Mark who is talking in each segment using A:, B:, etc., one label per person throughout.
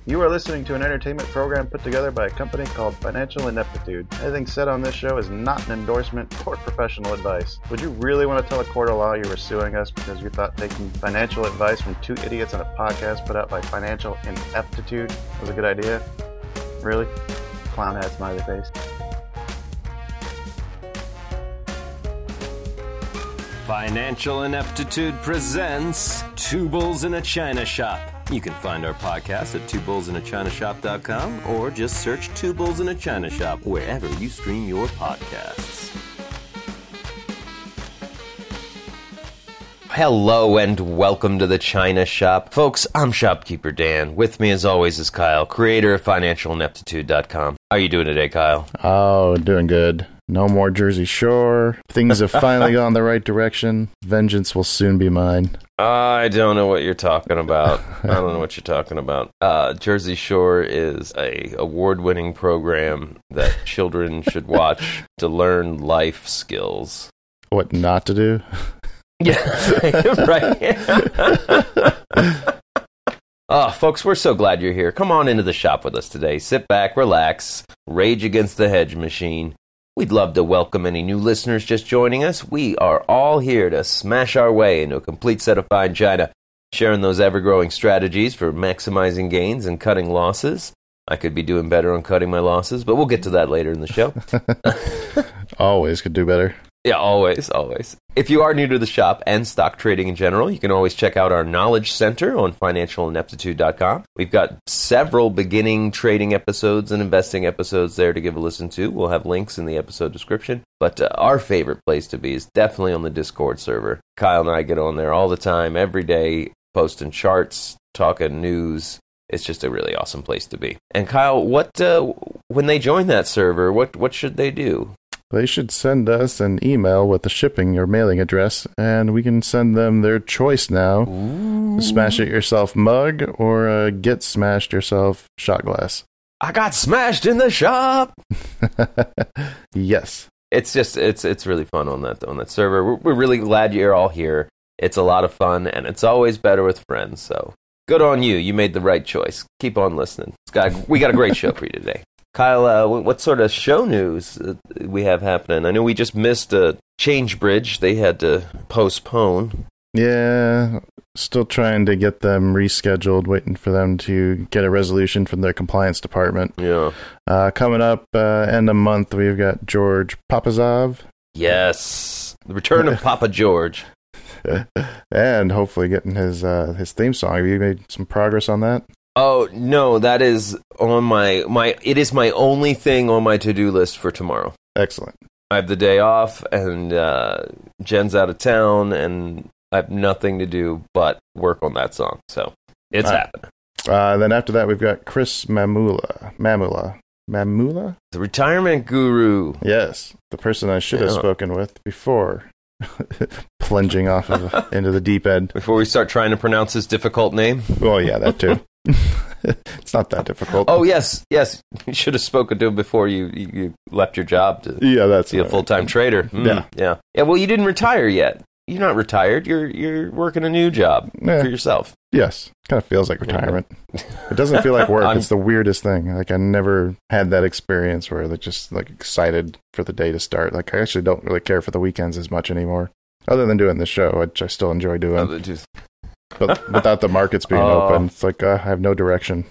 A: You are listening to an entertainment program put together by a company called Financial Ineptitude. Anything said on this show is not an endorsement or professional advice. Would you really want to tell a court of law you were suing us because you thought taking financial advice from two idiots on a podcast put out by Financial Ineptitude was a good idea? Really? Clown hat smiley face.
B: Financial Ineptitude presents Two Bulls in a China Shop. You can find our podcast at twobullsinachinashop.com or just search Two Bulls in a China Shop wherever you stream your podcasts. Hello and welcome to the China Shop. Folks, I'm Shopkeeper Dan. With me as always is Kyle, creator of financialineptitude.com. How are you doing today, Kyle?
A: Oh, doing good. No more Jersey Shore. Things have finally gone the right direction. Vengeance will soon be mine.
B: I don't know what you're talking about. Jersey Shore is a award-winning program that children should watch to learn life skills.
A: What not to do?
B: Yeah, right. Oh, folks, we're so glad you're here. Come on into the shop with us today. Sit back, relax, rage against the hedge machine. We'd love to welcome any new listeners just joining us. We are all here to smash our way into a complete set of fine china, sharing those ever-growing strategies for maximizing gains and cutting losses. I could be doing better on cutting my losses, but we'll get to that later in the show.
A: Always could do better.
B: Yeah, always. If you are new to the shop and stock trading in general, you can always check out our Knowledge Center on financialineptitude.com. We've got several beginning trading episodes and investing episodes there to give a listen to. We'll have links in the episode description. But our favorite place to be is definitely on the Discord server. Kyle and I get on there all the time, every day, posting charts, talking news. It's just a really awesome place to be. And Kyle, when they join that server, what should they do?
A: They should send us an email with the shipping or mailing address, and we can send them their choice now.
B: Ooh.
A: Smash it yourself mug or get smashed yourself shot glass.
B: I got smashed in the shop.
A: Yes.
B: It's really fun on that server. We're really glad you're all here. It's a lot of fun, and it's always better with friends. So good on you. You made the right choice. Keep on listening. We got a great show for you today. Kyle, what sort of show news we have happening? I know we just missed Changebridge. They had to postpone.
A: Yeah, still trying to get them rescheduled, waiting for them to get a resolution from their compliance department.
B: Yeah.
A: Coming up end of month, we've got George Papazov.
B: Yes, the return of Papa George.
A: And hopefully getting his theme song. Have you made some progress on that?
B: Oh, no, that is on it is my only thing on my to-do list for tomorrow.
A: Excellent.
B: I have the day off, and Jen's out of town, and I have nothing to do but work on that song. So, it's happening.
A: Then after that, we've got Chris Mamula?
B: The retirement guru.
A: Yes, the person I should have spoken with before plunging off into the deep end.
B: Before we start trying to pronounce his difficult name?
A: Well, yeah, that too. It's not that difficult.
B: Oh, yes. You should have spoken to him before you left your job to be a full-time trader. Yeah. Well, you didn't retire yet. You're not retired. You're working a new job for yourself.
A: Yes. Kind of feels like retirement. It doesn't feel like work. It's the weirdest thing. Like, I never had that experience where they're just like excited for the day to start. Like, I actually don't really care for the weekends as much anymore. Other than doing the show, which I still enjoy doing. But without the markets being open, it's like I have no direction.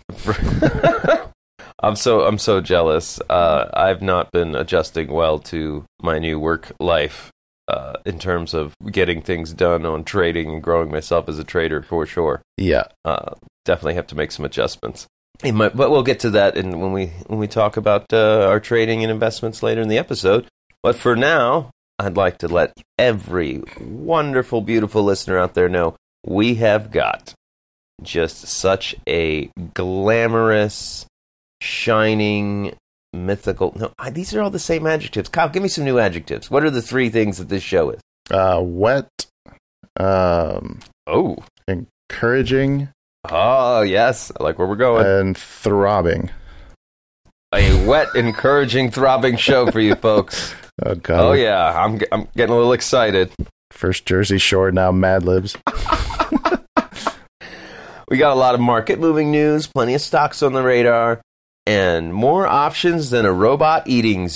B: I'm so jealous. I've not been adjusting well to my new work life in terms of getting things done on trading and growing myself as a trader for sure.
A: Yeah,
B: definitely have to make some adjustments. But we'll get to that when we talk about our trading and investments later in the episode. But for now, I'd like to let every wonderful, beautiful listener out there know we have got just such a glamorous, shining, mythical... No, these are all the same adjectives. Kyle, give me some new adjectives. What are the three things that this show is?
A: Wet. Encouraging.
B: Oh, yes. I like where we're going.
A: And throbbing.
B: A wet, encouraging, throbbing show for you folks.
A: Oh, God.
B: Oh, yeah. I'm getting a little excited.
A: First Jersey Shore, now Mad Libs.
B: We got a lot of market-moving news, plenty of stocks on the radar, and more options than a robot eating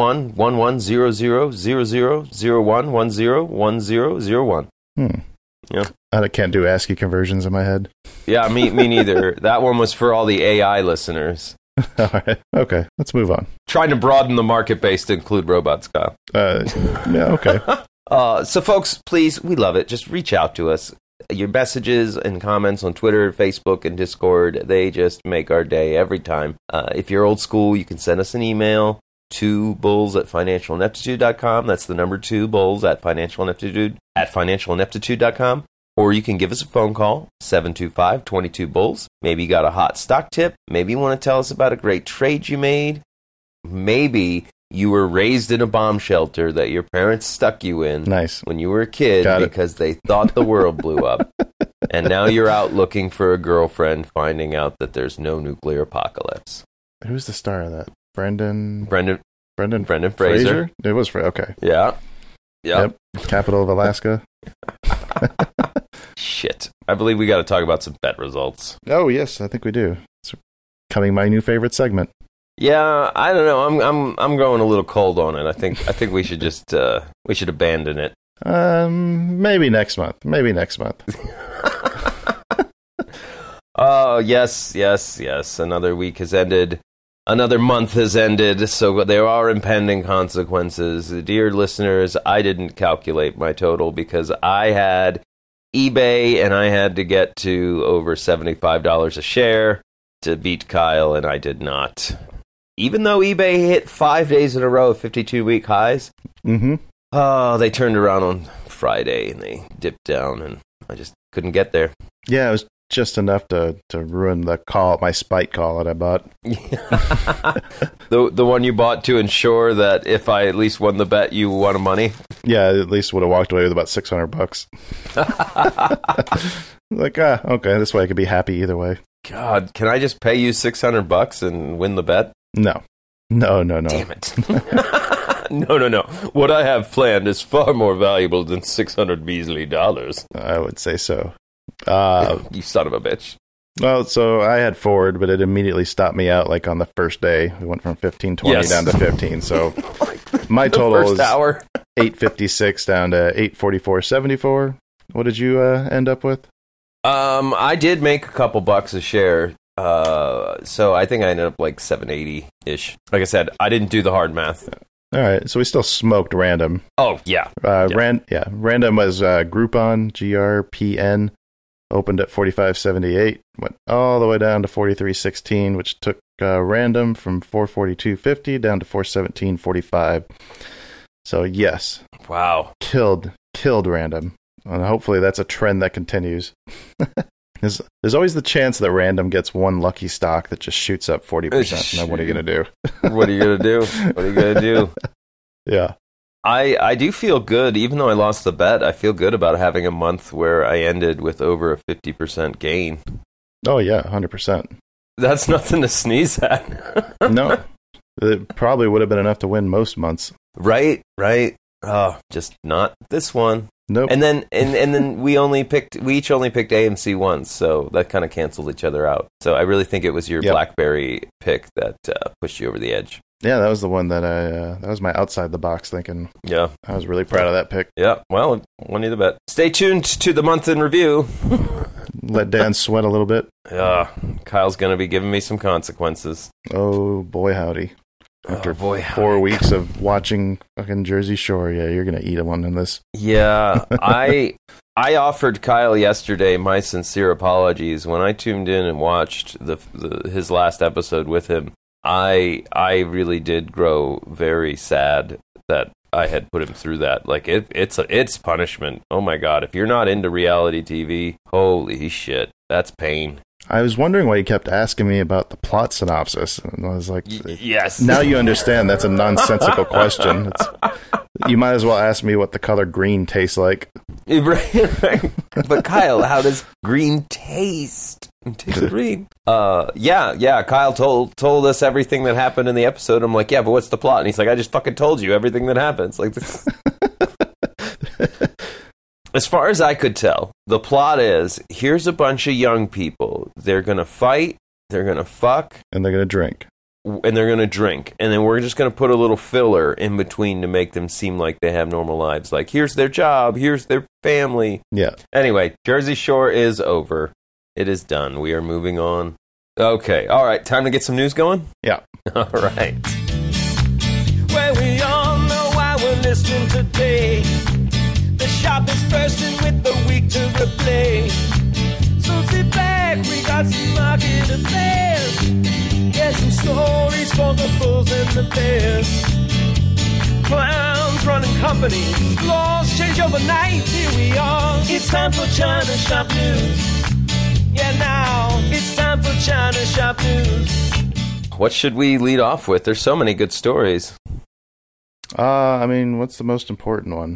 B: 0111000001101001. Yeah.
A: I can't do ASCII conversions in my head.
B: Yeah, me neither. That one was for all the AI listeners.
A: All right. Okay, let's move on.
B: Trying to broaden the market base to include robots, Kyle.
A: Yeah, okay.
B: So, folks, please, we love it. Just reach out to us. Your messages and comments on Twitter, Facebook, and Discord, they just make our day every time. If you're old school, you can send us an email to bulls@financialineptitude.com. That's the number 2, bulls@financialineptitude.com. Or you can give us a phone call, 725-22-BULLS. Maybe you got a hot stock tip. Maybe you want to tell us about a great trade you made. Maybe you were raised in a bomb shelter that your parents stuck you in when you were a kid because they thought the world blew up. And now you're out looking for a girlfriend, finding out that there's no nuclear apocalypse.
A: Who's the star of that? Brendan
B: Fraser.
A: It was okay.
B: Yeah.
A: Yep. Capital of Alaska.
B: Shit. I believe we got to talk about some bet results.
A: Oh, yes, I think we do. It's becoming my new favorite segment.
B: Yeah, I don't know. I'm going a little cold on it. I think we should just we should abandon it.
A: Maybe next month.
B: Oh, yes. Another week has ended. Another month has ended, so there are impending consequences. Dear listeners, I didn't calculate my total because I had eBay and I had to get to over $75 a share to beat Kyle, and I did not. Even though eBay hit 5 days in a row of 52-week highs, they turned around on Friday and they dipped down, and I just couldn't get there.
A: Yeah, it was just enough to ruin my spike call that I bought.
B: The one you bought to ensure that if I at least won the bet, you won money?
A: Yeah, at least would have walked away with about $600. Okay, this way I could be happy either way.
B: God, can I just pay you $600 and win the bet?
A: No.
B: Damn it. No. What I have planned is far more valuable than $600 measly dollars.
A: I would say so.
B: You son of a bitch.
A: Well, so I had forward, but it immediately stopped me out on the first day. We went from 15.20 down to 15. So my total is
B: hour.
A: 856 down to 844.74. What did you end up with?
B: I did make a couple bucks a share. So I think I ended up $7.80-ish. Like I said, I didn't do the hard math.
A: All right, so we still smoked random.
B: Oh, yeah.
A: Random was Groupon, GRPN, opened at 45.78, went all the way down to 43.16, which took random from 442.50 down to 417.45. So, yes.
B: Wow.
A: Killed random. And hopefully that's a trend that continues. There's always the chance that random gets one lucky stock that just shoots up 40%. And then what are you going to do?
B: What are you going to do?
A: Yeah.
B: I do feel good. Even though I lost the bet, I feel good about having a month where I ended with over a 50% gain.
A: Oh, yeah, 100%.
B: That's nothing to sneeze at.
A: No. It probably would have been enough to win most months.
B: Right. Oh, just not this one.
A: Nope.
B: And then we each only picked AMC once, so that kind of canceled each other out. So I really think it was your BlackBerry pick that pushed you over the edge.
A: Yeah, that was the one that that was my outside the box thinking.
B: Yeah.
A: I was really proud of that pick.
B: Yeah, well, it won you the bet. Stay tuned to the month in review.
A: Let Dan sweat a little bit.
B: Kyle's going to be giving me some consequences.
A: Oh, boy, howdy. After 4 weeks of watching fucking Jersey Shore, yeah, you're going to eat one in this.
B: Yeah, I offered Kyle yesterday my sincere apologies. When I tuned in and watched his last episode with him, I really did grow very sad that I had put him through that. It's punishment. Oh my God, if you're not into reality TV, holy shit, that's pain.
A: I was wondering why you kept asking me about the plot synopsis. And I was like,
B: yes.
A: Now you understand that's a nonsensical question. You might as well ask me what the color green tastes like.
B: Right. But Kyle, how does green taste? It tastes green. Yeah. Kyle told us everything that happened in the episode. I'm like, yeah, but what's the plot? And he's like, I just fucking told you everything that happens. Like this. as far as I could tell, the plot is, here's a bunch of young people. They're going to fight, they're going to fuck,
A: And they're going to drink.
B: and they're going to drink. And then we're just going to put a little filler in between to make them seem like they have normal lives. Like, here's their job, here's their family.
A: Yeah.
B: Anyway, Jersey Shore is over. It is done. We are moving on. Okay, all right, time to get some news going?
A: Yeah.
B: All right.
C: Well, we all know why we're listening today. The shop is bursting with the week to replay. So sit back, we got some market affairs. Get some stories for the bulls and the bears. Clowns running companies, laws change overnight. Here we are. It's time for China Shop News. Yeah, now it's time for China Shop News.
B: What should we lead off with? There's so many good stories.
A: I mean, what's the most important one?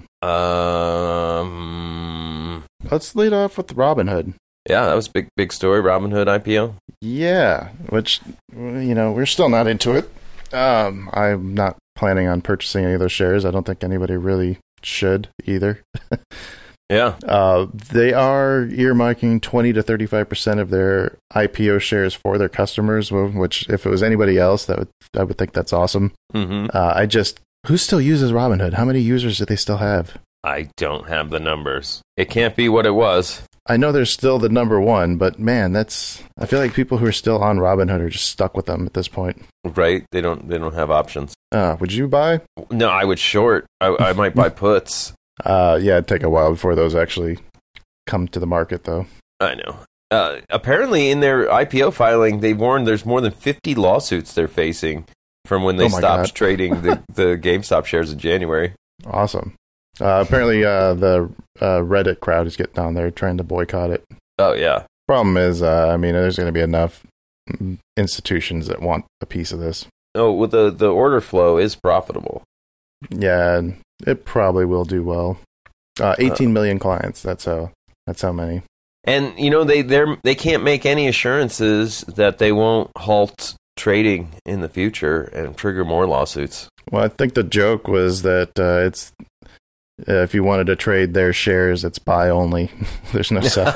A: Let's lead off with Robinhood.
B: Yeah, that was big story. Robinhood IPO.
A: Yeah, which, we're still not into it. I'm not planning on purchasing any of those shares. I don't think anybody really should either.
B: Yeah.
A: They are earmarking 20 to 35% of their IPO shares for their customers, which if it was anybody else, I would think that's awesome.
B: Mm-hmm.
A: Who still uses Robinhood? How many users do they still have?
B: I don't have the numbers. It can't be what it was.
A: I know they're still the number one, but man, I feel like people who are still on Robinhood are just stuck with them at this point.
B: Right? They don't have options.
A: Would you buy?
B: No, I would short. I might buy puts.
A: Yeah, it'd take a while before those actually come to the market, though.
B: I know. Apparently, in their IPO filing, they warned there's more than 50 lawsuits they're facing from when they stopped trading the GameStop shares in January.
A: Awesome. Apparently, the Reddit crowd is getting on there trying to boycott it.
B: Oh, yeah.
A: Problem is, there's going to be enough institutions that want a piece of this.
B: Oh, well, the order flow is profitable.
A: Yeah, it probably will do well. 18 million clients. That's how many.
B: And they can't make any assurances that they won't halt trading in the future and trigger more lawsuits.
A: Well, I think the joke was that it's if you wanted to trade their shares, it's buy only. There's no sell.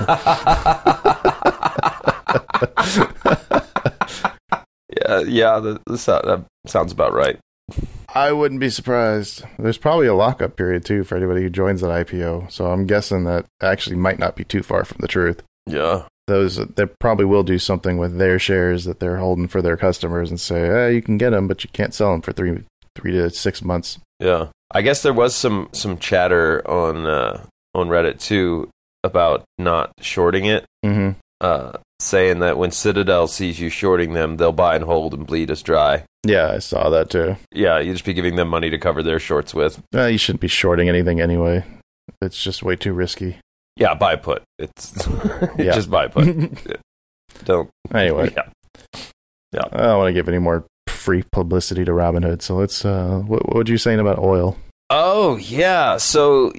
B: Yeah, that sounds about right.
A: I wouldn't be surprised. There's probably a lockup period, too, for anybody who joins that IPO. So I'm guessing that actually might not be too far from the truth.
B: Yeah.
A: They probably will do something with their shares that they're holding for their customers and say, hey, you can get them, but you can't sell them for three to 6 months.
B: Yeah. I guess there was some chatter on Reddit, too, about not shorting it.
A: Mm-hmm.
B: Saying that when Citadel sees you shorting them, they'll buy and hold and bleed us dry.
A: Yeah, I saw that too.
B: Yeah, you just be giving them money to cover their shorts with.
A: You shouldn't be shorting anything anyway. It's just way too risky.
B: Yeah, buy put. It's just buy put. Don't.
A: Anyway.
B: Yeah.
A: I don't want to give any more free publicity to Robinhood. So let's. What were you saying about oil? Oh
B: yeah. So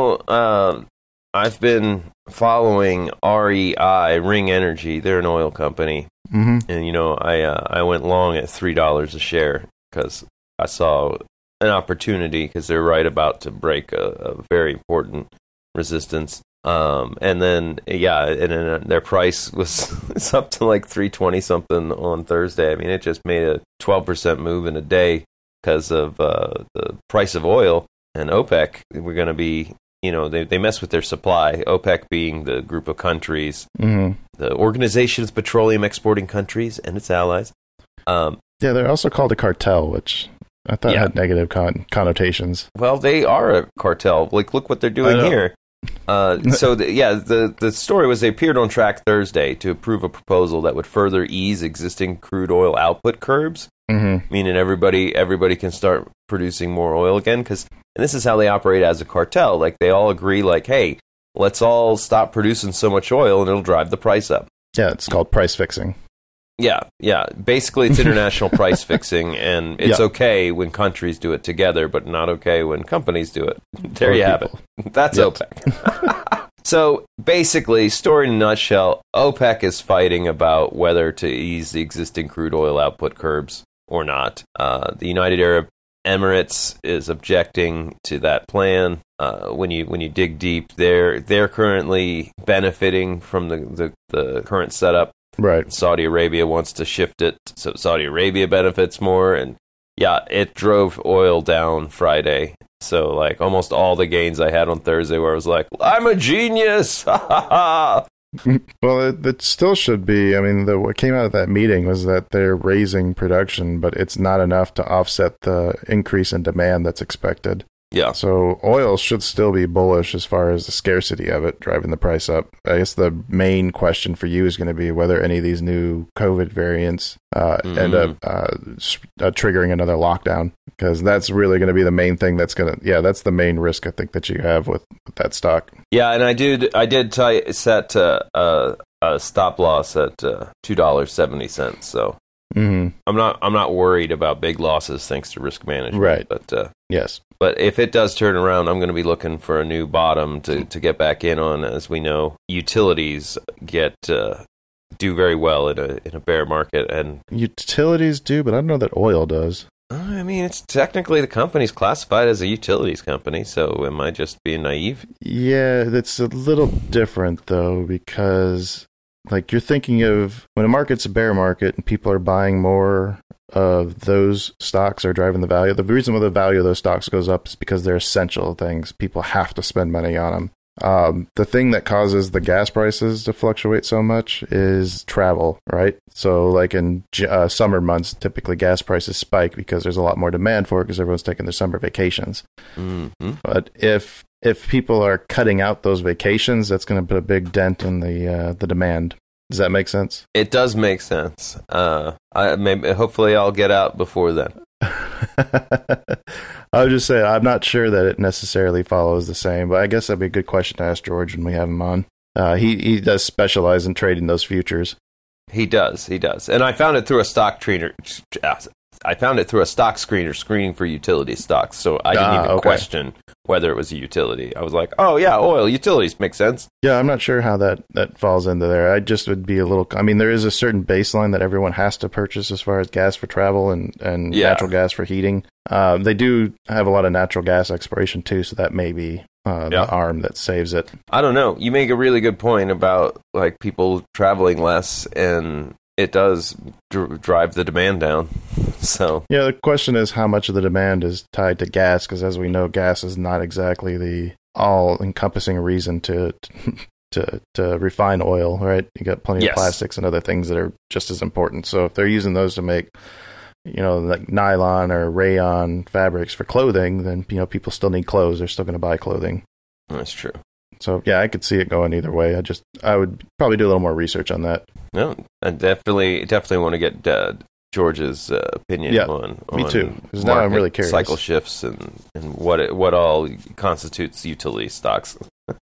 B: I've been following REI, Ring Energy. They're an oil company.
A: Mm-hmm.
B: And, I went long at $3 a share because I saw an opportunity because they're right about to break a very important resistance. And then their price it's up to like 320 something on Thursday. I mean, it just made a 12% move in a day because of the price of oil. And OPEC, we're going to be... they mess with their supply, OPEC being the group of countries,
A: mm-hmm.
B: the Organization of Petroleum Exporting Countries and its allies.
A: Yeah, they're also called a cartel, which I thought had negative connotations.
B: Well, they are a cartel. Like, look what they're doing here. The story was they appeared on track Thursday to approve a proposal that would further ease existing crude oil output curbs,
A: mm-hmm.
B: meaning everybody can start producing more oil again, and this is how they operate as a cartel. Like, they all agree, like, hey, let's all stop producing so much oil and it'll drive the price up.
A: Yeah, it's called price fixing.
B: Yeah. Basically, it's international price fixing, and it's okay when countries do it together, but not okay when companies do it. There you have it. That's OPEC. So, basically, story in a nutshell, OPEC is fighting about whether to ease the existing crude oil output curbs or not. The United Arab Emirates is objecting to that plan. When you dig deep, they're currently benefiting from the current setup.
D: Right.
B: Saudi Arabia wants to shift it, so Saudi Arabia benefits more, and yeah, it drove oil down Friday. So like almost all the gains I had on Thursday, where I was like, I'm a genius.
D: Well, it still should be. I mean, what came out of that meeting was that they're raising production, but it's not enough to offset the increase in demand that's expected.
B: Yeah.
D: So oil should still be bullish as far as the scarcity of it driving the price up. I guess the main question for you is going to be whether any of these new COVID variants end up triggering another lockdown, because that's really going to be the main thing that's going to, that's the main risk I think that you have with that stock.
B: Yeah, and I did set a stop loss at $2.70. So I'm not worried about big losses thanks to risk management.
D: Right.
B: But
D: yes.
B: But if it does turn around, I'm going to be looking for a new bottom to get back in on. As we know, utilities do very well in a bear market, and
D: utilities do, but I don't know that oil does.
B: I mean, it's technically the company's classified as a utilities company, so am I just being naive?
D: Yeah, it's a little different though, because like you're thinking of when a market's a bear market and people are buying more of those stocks are driving the value. The reason why the value of those stocks goes up is because they're essential things. People have to spend money on them. The thing that causes the gas prices to fluctuate so much is travel, right? So like in summer months, typically gas prices spike because there's a lot more demand for it because everyone's taking their summer vacations. Mm-hmm. But if people are cutting out those vacations, that's going to put a big dent in the demand. Does that make sense?
B: It does make sense. Hopefully I'll get out before then.
D: I would just say I'm not sure that it necessarily follows the same, but I guess that'd be a good question to ask George when we have him on. He does specialize in trading those futures.
B: He does, and I found it through a stock trader. I found it through a stock screener screening for utility stocks, so I didn't even question whether it was a utility. I was like, oh yeah, oil, utilities make sense.
D: Yeah, I'm not sure how that falls into there. I just would be a little, I mean, there is a certain baseline that everyone has to purchase as far as gas for travel and natural gas for heating. They do have a lot of natural gas exploration too, so that may be the arm that saves it.
B: I don't know. You make a really good point about like people traveling less, and it does drive the demand down. So
D: yeah, the question is how much of the demand is tied to gas, because as we know, gas is not exactly the all-encompassing reason to refine oil, right? You got plenty of plastics and other things that are just as important. So if they're using those to make, like nylon or rayon fabrics for clothing, then people still need clothes. They're still going to buy clothing.
B: That's true.
D: So yeah, I could see it going either way. I would probably do a little more research on that.
B: No, I definitely want to get George's opinion on
D: me too. Because now I'm really curious.
B: Cycle shifts and what all constitutes utility stocks.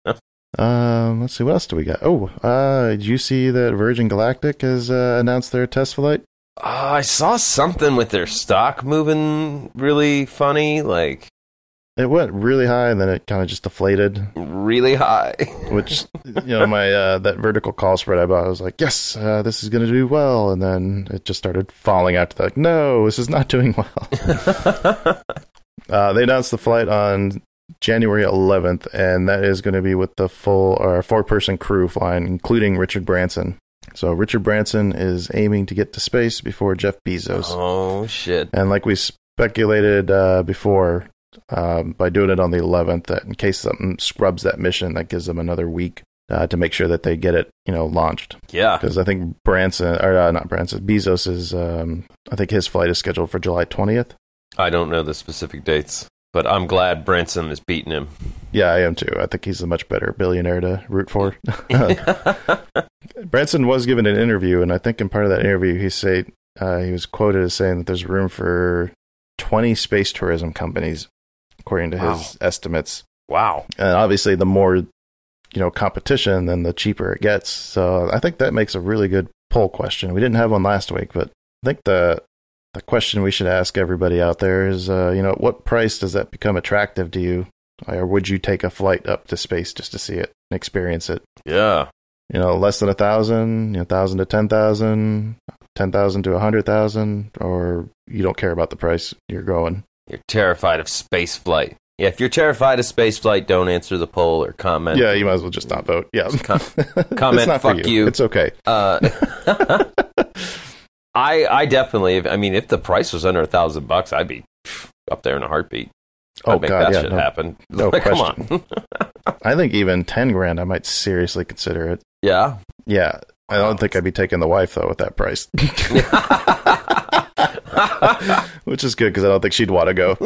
D: Let's see, what else do we got? Did you see that Virgin Galactic has announced their test flight?
B: I saw something with their stock moving really funny, like
D: it went really high and then it kind of just deflated.
B: Really high.
D: Which, my that vertical call spread I bought, I was like, yes, this is going to do well. And then it just started falling out to like, no, this is not doing well. They announced the flight on January 11th, and that is going to be with the full or 4-person crew flying, including Richard Branson. So Richard Branson is aiming to get to space before Jeff Bezos.
B: Oh, shit.
D: And like we speculated before, by doing it on the 11th, that in case something scrubs that mission, that gives them another week to make sure that they get it, launched.
B: Yeah.
D: Because I think Bezos is, I think his flight is scheduled for July 20th.
B: I don't know the specific dates, but I'm glad Branson is beating him.
D: Yeah, I am too. I think he's a much better billionaire to root for. Branson was given an interview, and I think in part of that interview, he was quoted as saying that there's room for 20 space tourism companies, according to his estimates.
B: Wow.
D: And obviously, the more competition, then the cheaper it gets. So I think that makes a really good poll question. We didn't have one last week, but I think the question we should ask everybody out there is, at what price does that become attractive to you? Or would you take a flight up to space just to see it and experience it?
B: Yeah.
D: Less than 1,000, 1,000 to 10,000, 10,000 to 100,000, or you don't care about the price, you're going.
B: You're terrified of space flight. Yeah, if you're terrified of space flight, don't answer the poll or comment.
D: Yeah, you might as well just not vote. Yeah.
B: Comment,
D: it's not
B: fuck
D: for you. It's okay.
B: I definitely, if the price was under $1,000, I'd be up there in a heartbeat. I'd make that shit happen.
D: No
B: question.
D: Come on. I think even 10 grand, I might seriously consider it.
B: Yeah?
D: Yeah. I don't think I'd be taking the wife, though, at that price. Which is good, because I don't think she'd want to go.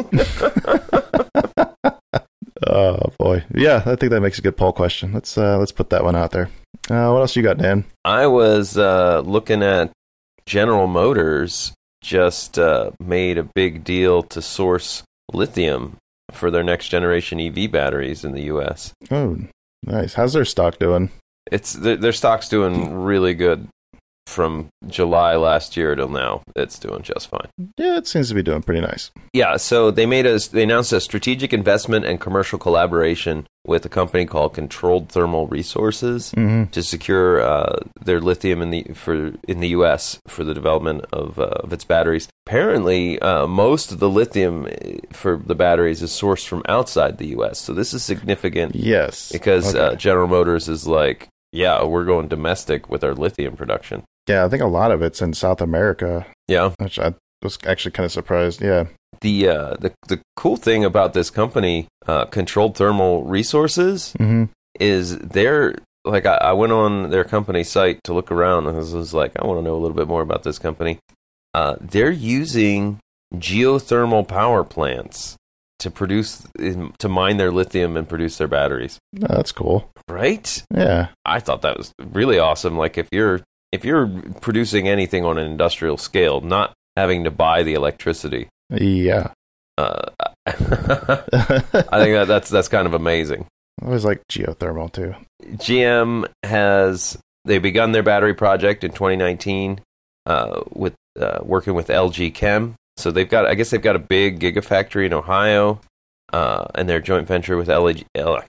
D: Oh, boy. Yeah, I think that makes a good poll question. Let's put that one out there. What else you got, Dan?
B: I was looking at General Motors just made a big deal to source lithium for their next generation EV batteries in the U.S.
D: Oh, nice. How's their stock doing?
B: Their stock's doing really good. From July last year till now, it's doing just fine.
D: Yeah, it seems to be doing pretty nice.
B: Yeah, so they announced a strategic investment and commercial collaboration with a company called Controlled Thermal Resources to secure their lithium in the U.S. for the development of its batteries. Apparently, most of the lithium for the batteries is sourced from outside the U.S., so this is significant.
D: Yes,
B: because General Motors is like, yeah, we're going domestic with our lithium production.
D: Yeah, I think a lot of it's in South America.
B: Yeah.
D: Which I was actually kind of surprised. Yeah.
B: The cool thing about this company, Controlled Thermal Resources, is they're like, I went on their company site to look around and I was like, I want to know a little bit more about this company. They're using geothermal power plants to mine their lithium and produce their batteries.
D: Oh, that's cool.
B: Right?
D: Yeah.
B: I thought that was really awesome. Like if you're producing anything on an industrial scale, not having to buy the electricity.
D: Yeah.
B: I think that's kind of amazing.
D: I always like geothermal too.
B: GM they begun their battery project in 2019 with working with LG Chem. So they've got a big gigafactory in Ohio, and their joint venture with LG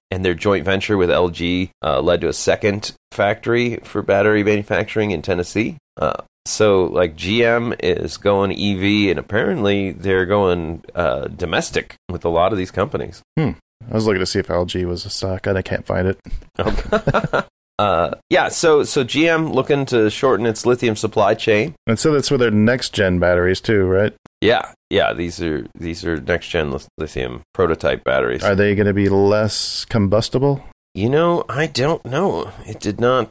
B: led to a second factory for battery manufacturing in Tennessee. So like GM is going EV, and apparently they're going domestic with a lot of these companies.
D: I was looking to see if LG was a stock, and I can't find it.
B: Yeah, so GM looking to shorten its lithium supply chain.
D: And so that's for their next gen batteries too, right?
B: Yeah, these are next gen lithium prototype batteries.
D: Are they going to be less combustible?
B: I don't know. It did not.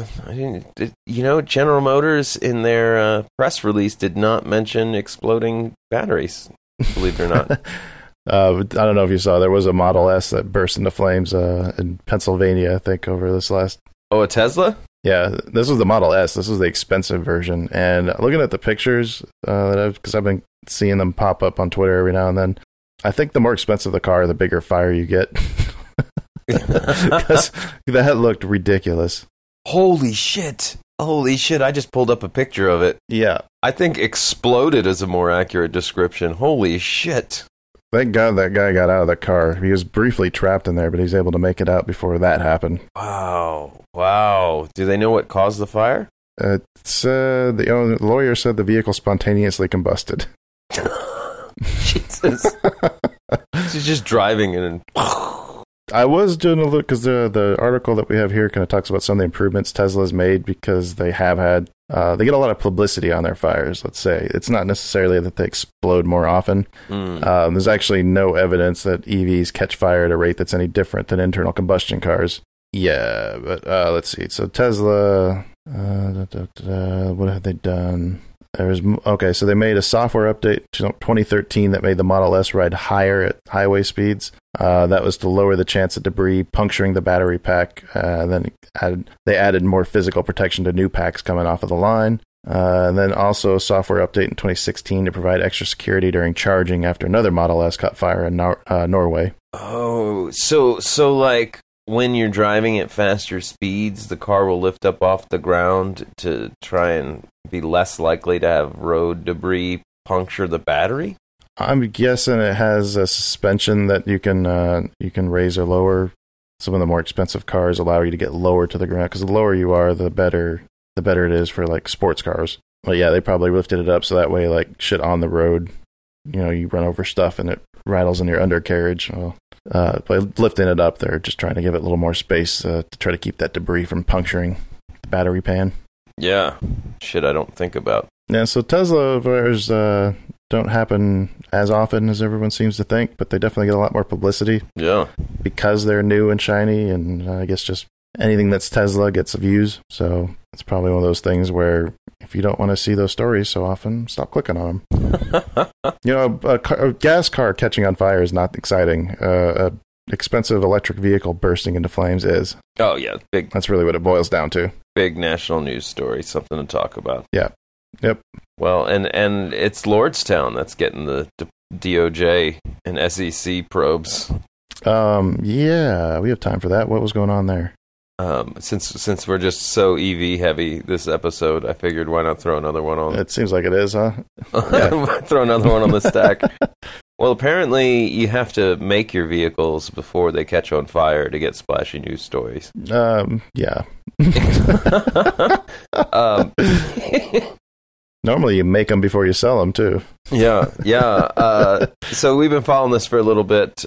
B: General Motors in their press release did not mention exploding batteries. Believe it or not.
D: I don't know if you saw, there was a Model S that burst into flames in Pennsylvania, I think, over this last...
B: Oh, a Tesla?
D: Yeah, this was the Model S. This was the expensive version. And looking at the pictures, because I've been seeing them pop up on Twitter every now and then, I think the more expensive the car, the bigger fire you get. Because that looked ridiculous.
B: Holy shit, I just pulled up a picture of it.
D: Yeah.
B: I think exploded is a more accurate description. Holy shit.
D: Thank God that guy got out of the car. He was briefly trapped in there, but he's able to make it out before that happened.
B: Wow. Do they know what caused the fire?
D: The lawyer said the vehicle spontaneously combusted.
B: Jesus. She's just driving and...
D: I was doing a look, because the article that we have here kind of talks about some of the improvements Tesla's made, because they have had... they get a lot of publicity on their fires, let's say. It's not necessarily that they explode more often. There's actually no evidence that EVs catch fire at a rate that's any different than internal combustion cars. Yeah, but let's see. So Tesla, what have they done? So they made a software update to 2013 that made the Model S ride higher at highway speeds. That was to lower the chance of debris puncturing the battery pack. Then they added more physical protection to new packs coming off of the line. And then also a software update in 2016 to provide extra security during charging after another Model S caught fire in Norway.
B: Oh, so like when you're driving at faster speeds, the car will lift up off the ground to try and be less likely to have road debris puncture the battery?
D: I'm guessing it has a suspension that you can raise or lower. Some of the more expensive cars allow you to get lower to the ground, because the lower you are, the better it is for like sports cars. But yeah, they probably lifted it up so that way like shit on the road you run over stuff and it rattles in your undercarriage. Well, by lifting it up, they're just trying to give it a little more space to try to keep that debris from puncturing the battery pan.
B: Yeah. Shit I don't think about.
D: Yeah, so Tesla fires don't happen as often as everyone seems to think, but they definitely get a lot more publicity.
B: Yeah.
D: Because they're new and shiny, and I guess just anything that's Tesla gets views. So it's probably one of those things where if you don't want to see those stories so often, stop clicking on them. A gas car catching on fire is not exciting. A expensive electric vehicle bursting into flames is.
B: Oh, yeah.
D: That's really what it boils down to.
B: Big national news story, something to talk about.
D: Yeah. Yep.
B: Well, and it's Lordstown that's getting the DOJ and SEC probes.
D: Yeah, we have time for that. What was going on there?
B: Since we're just so EV heavy this episode, I figured why not throw another one on.
D: It seems like it is, huh? Yeah.
B: Throw another one on the stack. Well, apparently you have to make your vehicles before they catch on fire to get splashy news stories.
D: Yeah. Normally you make them before you sell them, too.
B: Yeah. So we've been following this for a little bit.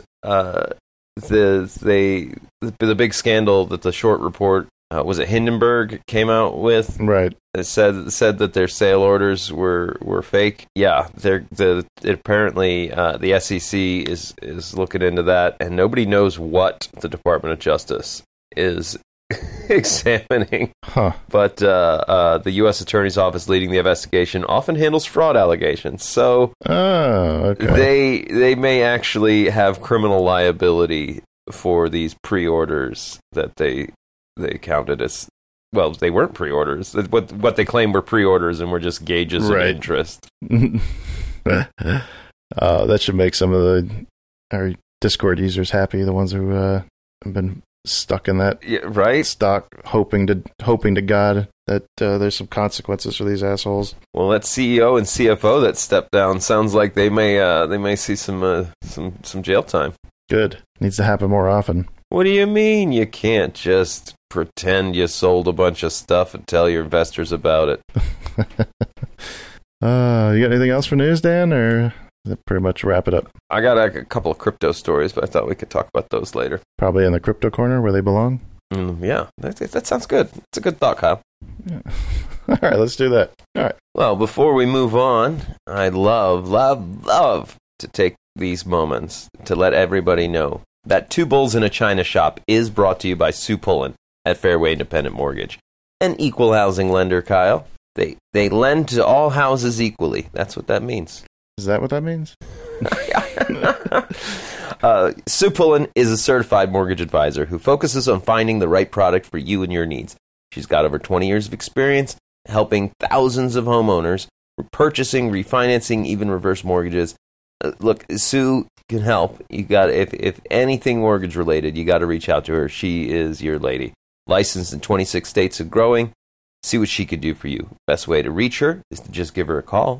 B: The big scandal that the short report was it Hindenburg came out with,
D: right?
B: It said that their sale orders were fake. Yeah, apparently the SEC is looking into that, and nobody knows what the Department of Justice is examining.
D: Huh.
B: But the U.S. Attorney's Office leading the investigation often handles fraud allegations. So
D: okay.
B: They may actually have criminal liability for these pre-orders that they counted as, well, they weren't pre-orders. What they claim were pre-orders and were just gauges of interest.
D: That should make some of our Discord users happy, the ones who have been stuck in that stock, hoping to God that there's some consequences for these assholes.
B: Well, that CEO and CFO that stepped down sounds like they may see some jail time.
D: Good. Needs to happen more often.
B: What do you mean you can't just pretend you sold a bunch of stuff and tell your investors about it?
D: You got anything else for news, Dan, or that pretty much wrap it up?
B: I got a couple of crypto stories, but I thought we could talk about those later.
D: Probably in the crypto corner where they belong?
B: Yeah, that sounds good. It's a good thought, Kyle.
D: Yeah. All right, let's do that. All right.
B: Well, before we move on, I'd love to take these moments to let everybody know that Two Bulls in a China Shop is brought to you by Sue Pullen at Fairway Independent Mortgage, an equal housing lender, Kyle. They lend to all houses equally. That's what that means.
D: Is that what that means?
B: Sue Pullen is a certified mortgage advisor who focuses on finding the right product for you and your needs. She's got over 20 years of experience helping thousands of homeowners purchasing, refinancing, even reverse mortgages. Look, Sue can help. You got if anything mortgage related, you got to reach out to her. She is your lady. Licensed in 26 states and growing. See what she could do for you. Best way to reach her is to just give her a call,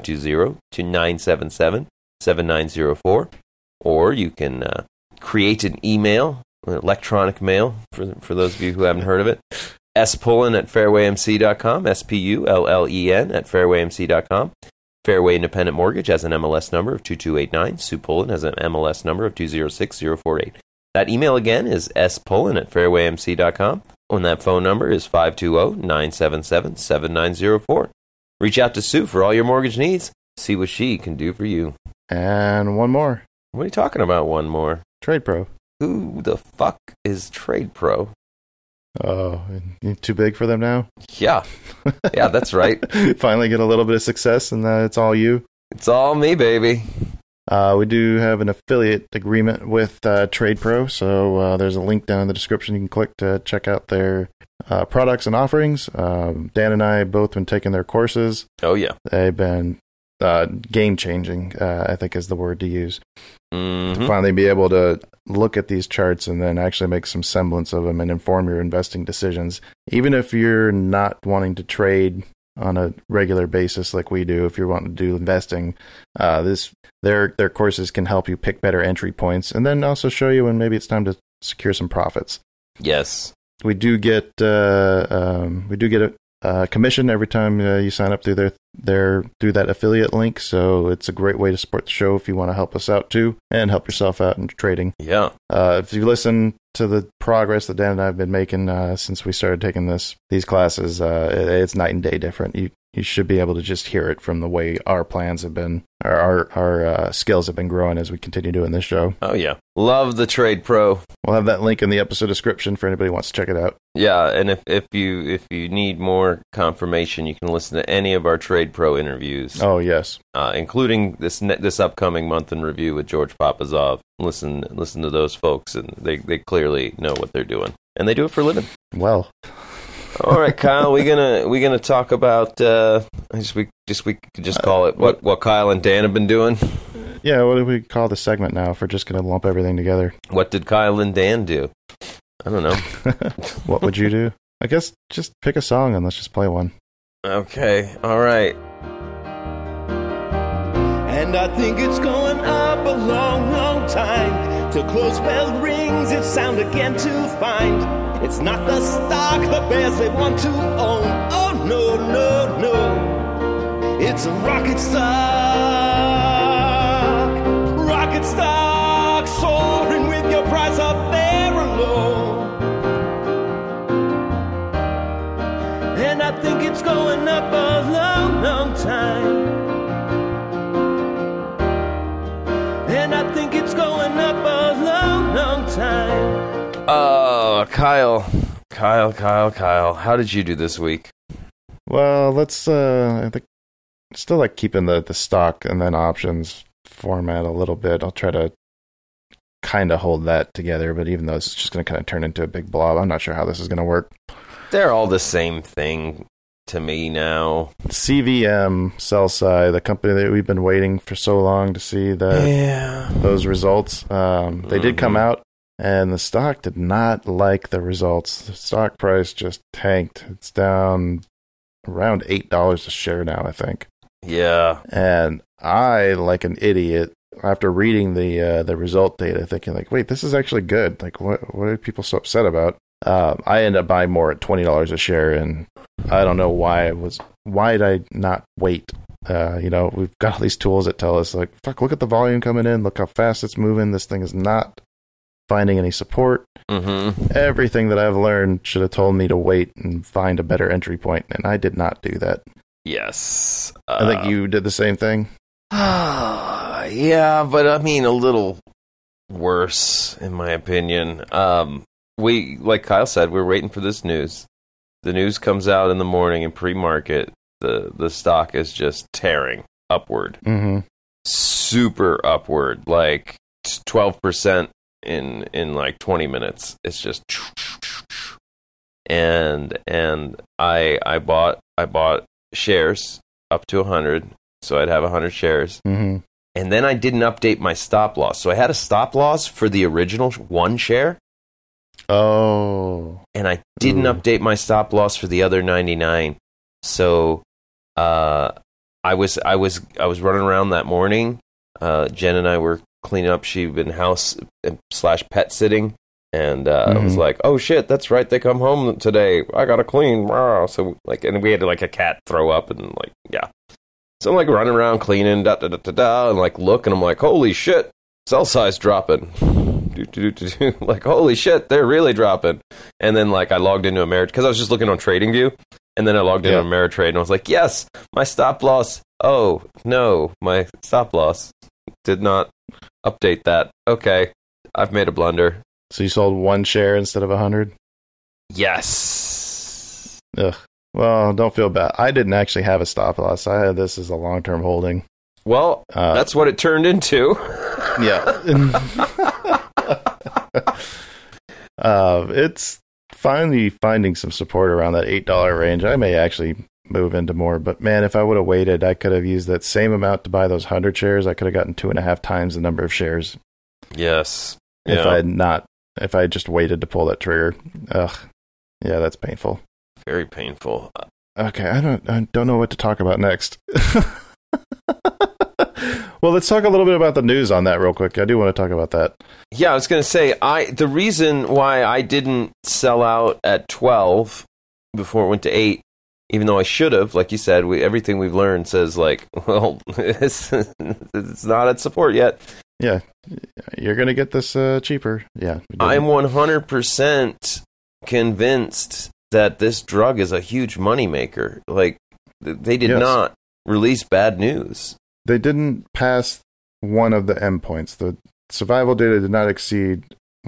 B: 520-2977-7904. Or you can create an email, an electronic mail, for those of you who haven't heard of it. spullen at fairwaymc.com, SPULLEN at fairwaymc.com. Fairway Independent Mortgage has an MLS number of 2289. Sue Pullen has an MLS number of 206048. That email again is spullen at fairwaymc.com. And that phone number is 520-977-7904. Reach out to Sue for all your mortgage needs. See what she can do for you.
D: And one more.
B: What are you talking about, one more?
D: Trade Pro.
B: Who the fuck is Trade Pro?
D: Oh, you too big for them now?
B: Yeah. Yeah, that's right.
D: Finally get a little bit of success and it's all you?
B: It's all me, baby.
D: We do have an affiliate agreement with Trade Pro, so there's a link down in the description you can click to check out their products and offerings. Dan and I both been taking their courses.
B: Oh, yeah.
D: They've been game-changing, I think is the word to use.
B: Mm-hmm.
D: To finally be able to look at these charts and then actually make some semblance of them and inform your investing decisions. Even if you're not wanting to trade on a regular basis like we do, if you're wanting to do investing, their courses can help you pick better entry points and then also show you when maybe it's time to secure some profits.
B: Yes.
D: We do get a commission every time you sign up through through that affiliate link. So it's a great way to support the show if you want to help us out too and help yourself out in trading.
B: Yeah.
D: If you listen to the progress that Dan and I have been making since we started taking these classes, it's night and day different. You should be able to just hear it from the way our plans have been, our skills have been growing as we continue doing this show.
B: Oh, yeah. Love the Trade Pro.
D: We'll have that link in the episode description for anybody who wants to check it out.
B: Yeah, and if you need more confirmation, you can listen to any of our Trade Pro interviews.
D: Oh, yes.
B: Including this upcoming month in review with George Papazov. Listen to those folks, and they clearly know what they're doing. And they do it for a living.
D: Well...
B: All right, Kyle, we're gonna talk about we just call it what Kyle and Dan have been doing.
D: Yeah, what do we call the segment now if we're just gonna lump everything together?
B: What did Kyle and Dan do? I don't know.
D: What would you do? I guess just pick a song and let's just play one.
B: Okay, all right.
C: And I think it's going up a long, long time till close bell rings, its sound again to find. It's not the stock the bears they want to own. Oh, no, no, no. It's a rocket stock. Rocket stock soaring with your price up there alone. And I think it's going up a long, long time. And I think it's going up a long, long time.
B: Kyle, how did you do this week?
D: Well, let's, I think, still like keeping the stock and then options format a little bit. I'll try to kind of hold that together, but even though it's just going to kind of turn into a big blob, I'm not sure how this is going to work.
B: They're all the same thing to me now.
D: CVM, Sell-Side, the company that we've been waiting for so long to see those results, they did come out. And the stock did not like the results. The stock price just tanked. It's down around $8 a share now, I think.
B: Yeah.
D: And I, like an idiot, after reading the result data, thinking like, wait, this is actually good. Like, what are people so upset about? I ended up buying more at $20 a share, and I don't know why did I not wait? We've got all these tools that tell us, like, fuck, look at the volume coming in. Look how fast it's moving. This thing is not finding any support.
B: Mm-hmm.
D: Everything that I've learned should have told me to wait and find a better entry point, and I did not do that.
B: Yes.
D: I think you did the same thing.
B: Yeah, but I mean a little worse, in my opinion. We, like Kyle said, we're waiting for this news. The news comes out in the morning in pre-market. The stock is just tearing upward.
D: Mm-hmm.
B: Super upward, like 12%. In like 20 minutes. It's just and I bought shares up to 100, so I'd have 100 shares.
D: Mm-hmm.
B: And then I didn't update my stop loss. So I had a stop loss for the original one share.
D: Oh.
B: And I didn't update my stop loss for the other 99. So I was running around that morning. Jen and I were cleaning up. She'd been house / pet sitting, and I was like, oh shit, that's right, they come home today, I gotta clean. So like, and we had like a cat throw up, and like, yeah, so I'm like running around cleaning, and like look, and I'm like, holy shit, sell size dropping. Like, holy shit, they're really dropping. And then like I logged into Ameritrade because I was just looking on TradingView, and then I logged into Ameritrade, and I was like, yes, my stop loss. Oh no, my stop loss did not update that. Okay, I've made a blunder.
D: So you sold one share instead of 100?
B: Yes.
D: Ugh. Well, don't feel bad. I didn't actually have a stop loss. I had this as a long-term holding.
B: Well, that's what it turned into.
D: Yeah. It's finally finding some support around that $8 range. I may actually move into more, but man, if I would have waited, I could have used that same amount to buy those 100 shares. I could have gotten 2.5 times the number of shares.
B: Yes.
D: If I had just waited to pull that trigger. Ugh. Yeah, that's painful.
B: Very painful.
D: Okay, I don't know what to talk about next. Well, let's talk a little bit about the news on that real quick. I do want to talk about that.
B: Yeah, I was going to say, the reason why I didn't sell out at 12 before it went to 8 even though I should have, like you said, everything we've learned says, like, well, it's not at support yet.
D: Yeah, you're going to get this cheaper. Yeah.
B: I'm 100% convinced that this drug is a huge moneymaker. Like, they did not release bad news.
D: They didn't pass one of the endpoints. The survival data did not exceed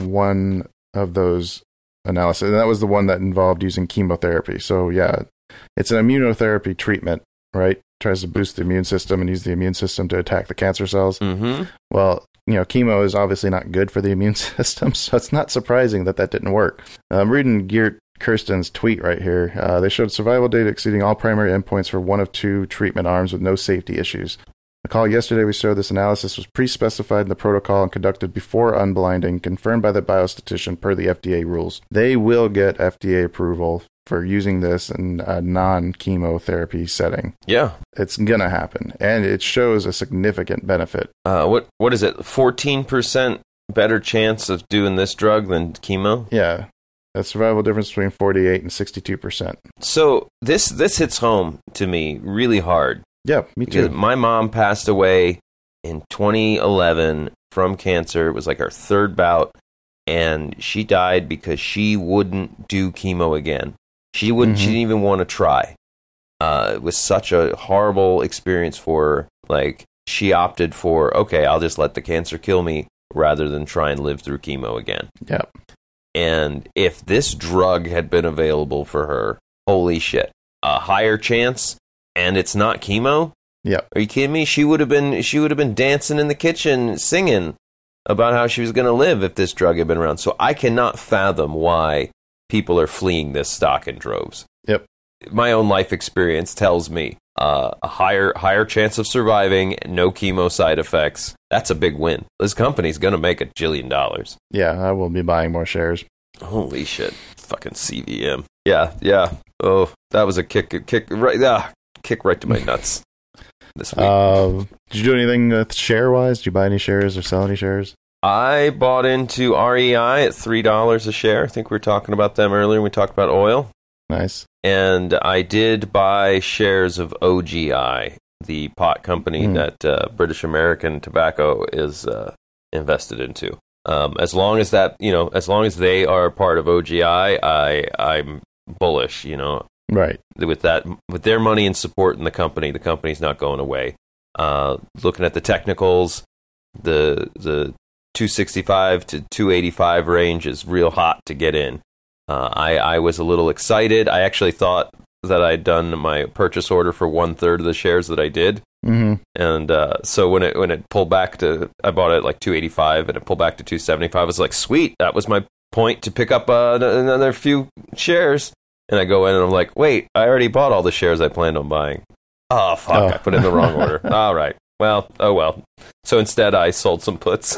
D: one of those analysis, and that was the one that involved using chemotherapy. So yeah, it's an immunotherapy treatment, right? Tries to boost the immune system and use the immune system to attack the cancer cells.
B: Mm-hmm.
D: Well, chemo is obviously not good for the immune system, so it's not surprising that didn't work. I'm reading Geert Kirsten's tweet right here. They showed survival data exceeding all primary endpoints for one of two treatment arms with no safety issues. The call yesterday we showed this analysis was pre-specified in the protocol and conducted before unblinding, confirmed by the biostatistician per the FDA rules. They will get FDA approval for using this in a non-chemotherapy setting.
B: Yeah.
D: It's going to happen, and it shows a significant benefit.
B: What is it, 14% better chance of doing this drug than chemo?
D: Yeah. That survival difference between 48 and 62%.
B: So this hits home to me really hard.
D: Yeah, me too.
B: Because my mom passed away in 2011 from cancer. It was like her third bout, and she died because she wouldn't do chemo again. She wouldn't. She didn't even want to try. It was such a horrible experience for her. Like, she opted for, okay, I'll just let the cancer kill me rather than try and live through chemo again.
D: Yep.
B: And if this drug had been available for her, holy shit, a higher chance. And it's not chemo?
D: Yep.
B: Are you kidding me? She would have been dancing in the kitchen singing about how she was going to live if this drug had been around. So I cannot fathom why people are fleeing this stock in droves.
D: Yep.
B: My own life experience tells me a higher chance of surviving, no chemo side effects. That's a big win. This company's going to make $1 jillion.
D: Yeah, I will be buying more shares.
B: Holy shit. Fucking CVM. Yeah. Oh, that was a kick right to my nuts this week.
D: Did you do anything share-wise? Did you buy any shares or sell any shares?
B: I bought into REI at $3 a share. I think we were talking about them earlier when we talked about oil.
D: Nice.
B: And I did buy shares of OGI, the pot company that British American Tobacco is invested into. As long as they are part of OGI, I'm bullish,
D: Right.
B: With their money and support in the company's not going away. Looking at the technicals, the 265 to 285 range is real hot to get in. I was a little excited. I actually thought that I'd done my purchase order for 1/3 of the shares that I did.
D: Mm-hmm.
B: And so when it pulled back to, I bought it at like 285 and it pulled back to 275. I was like, sweet, that was my point to pick up another few shares. And I go in and I'm like, wait, I already bought all the shares I planned on buying. Oh, fuck, I put in the wrong order. All right. Well, oh well. So instead I sold some puts.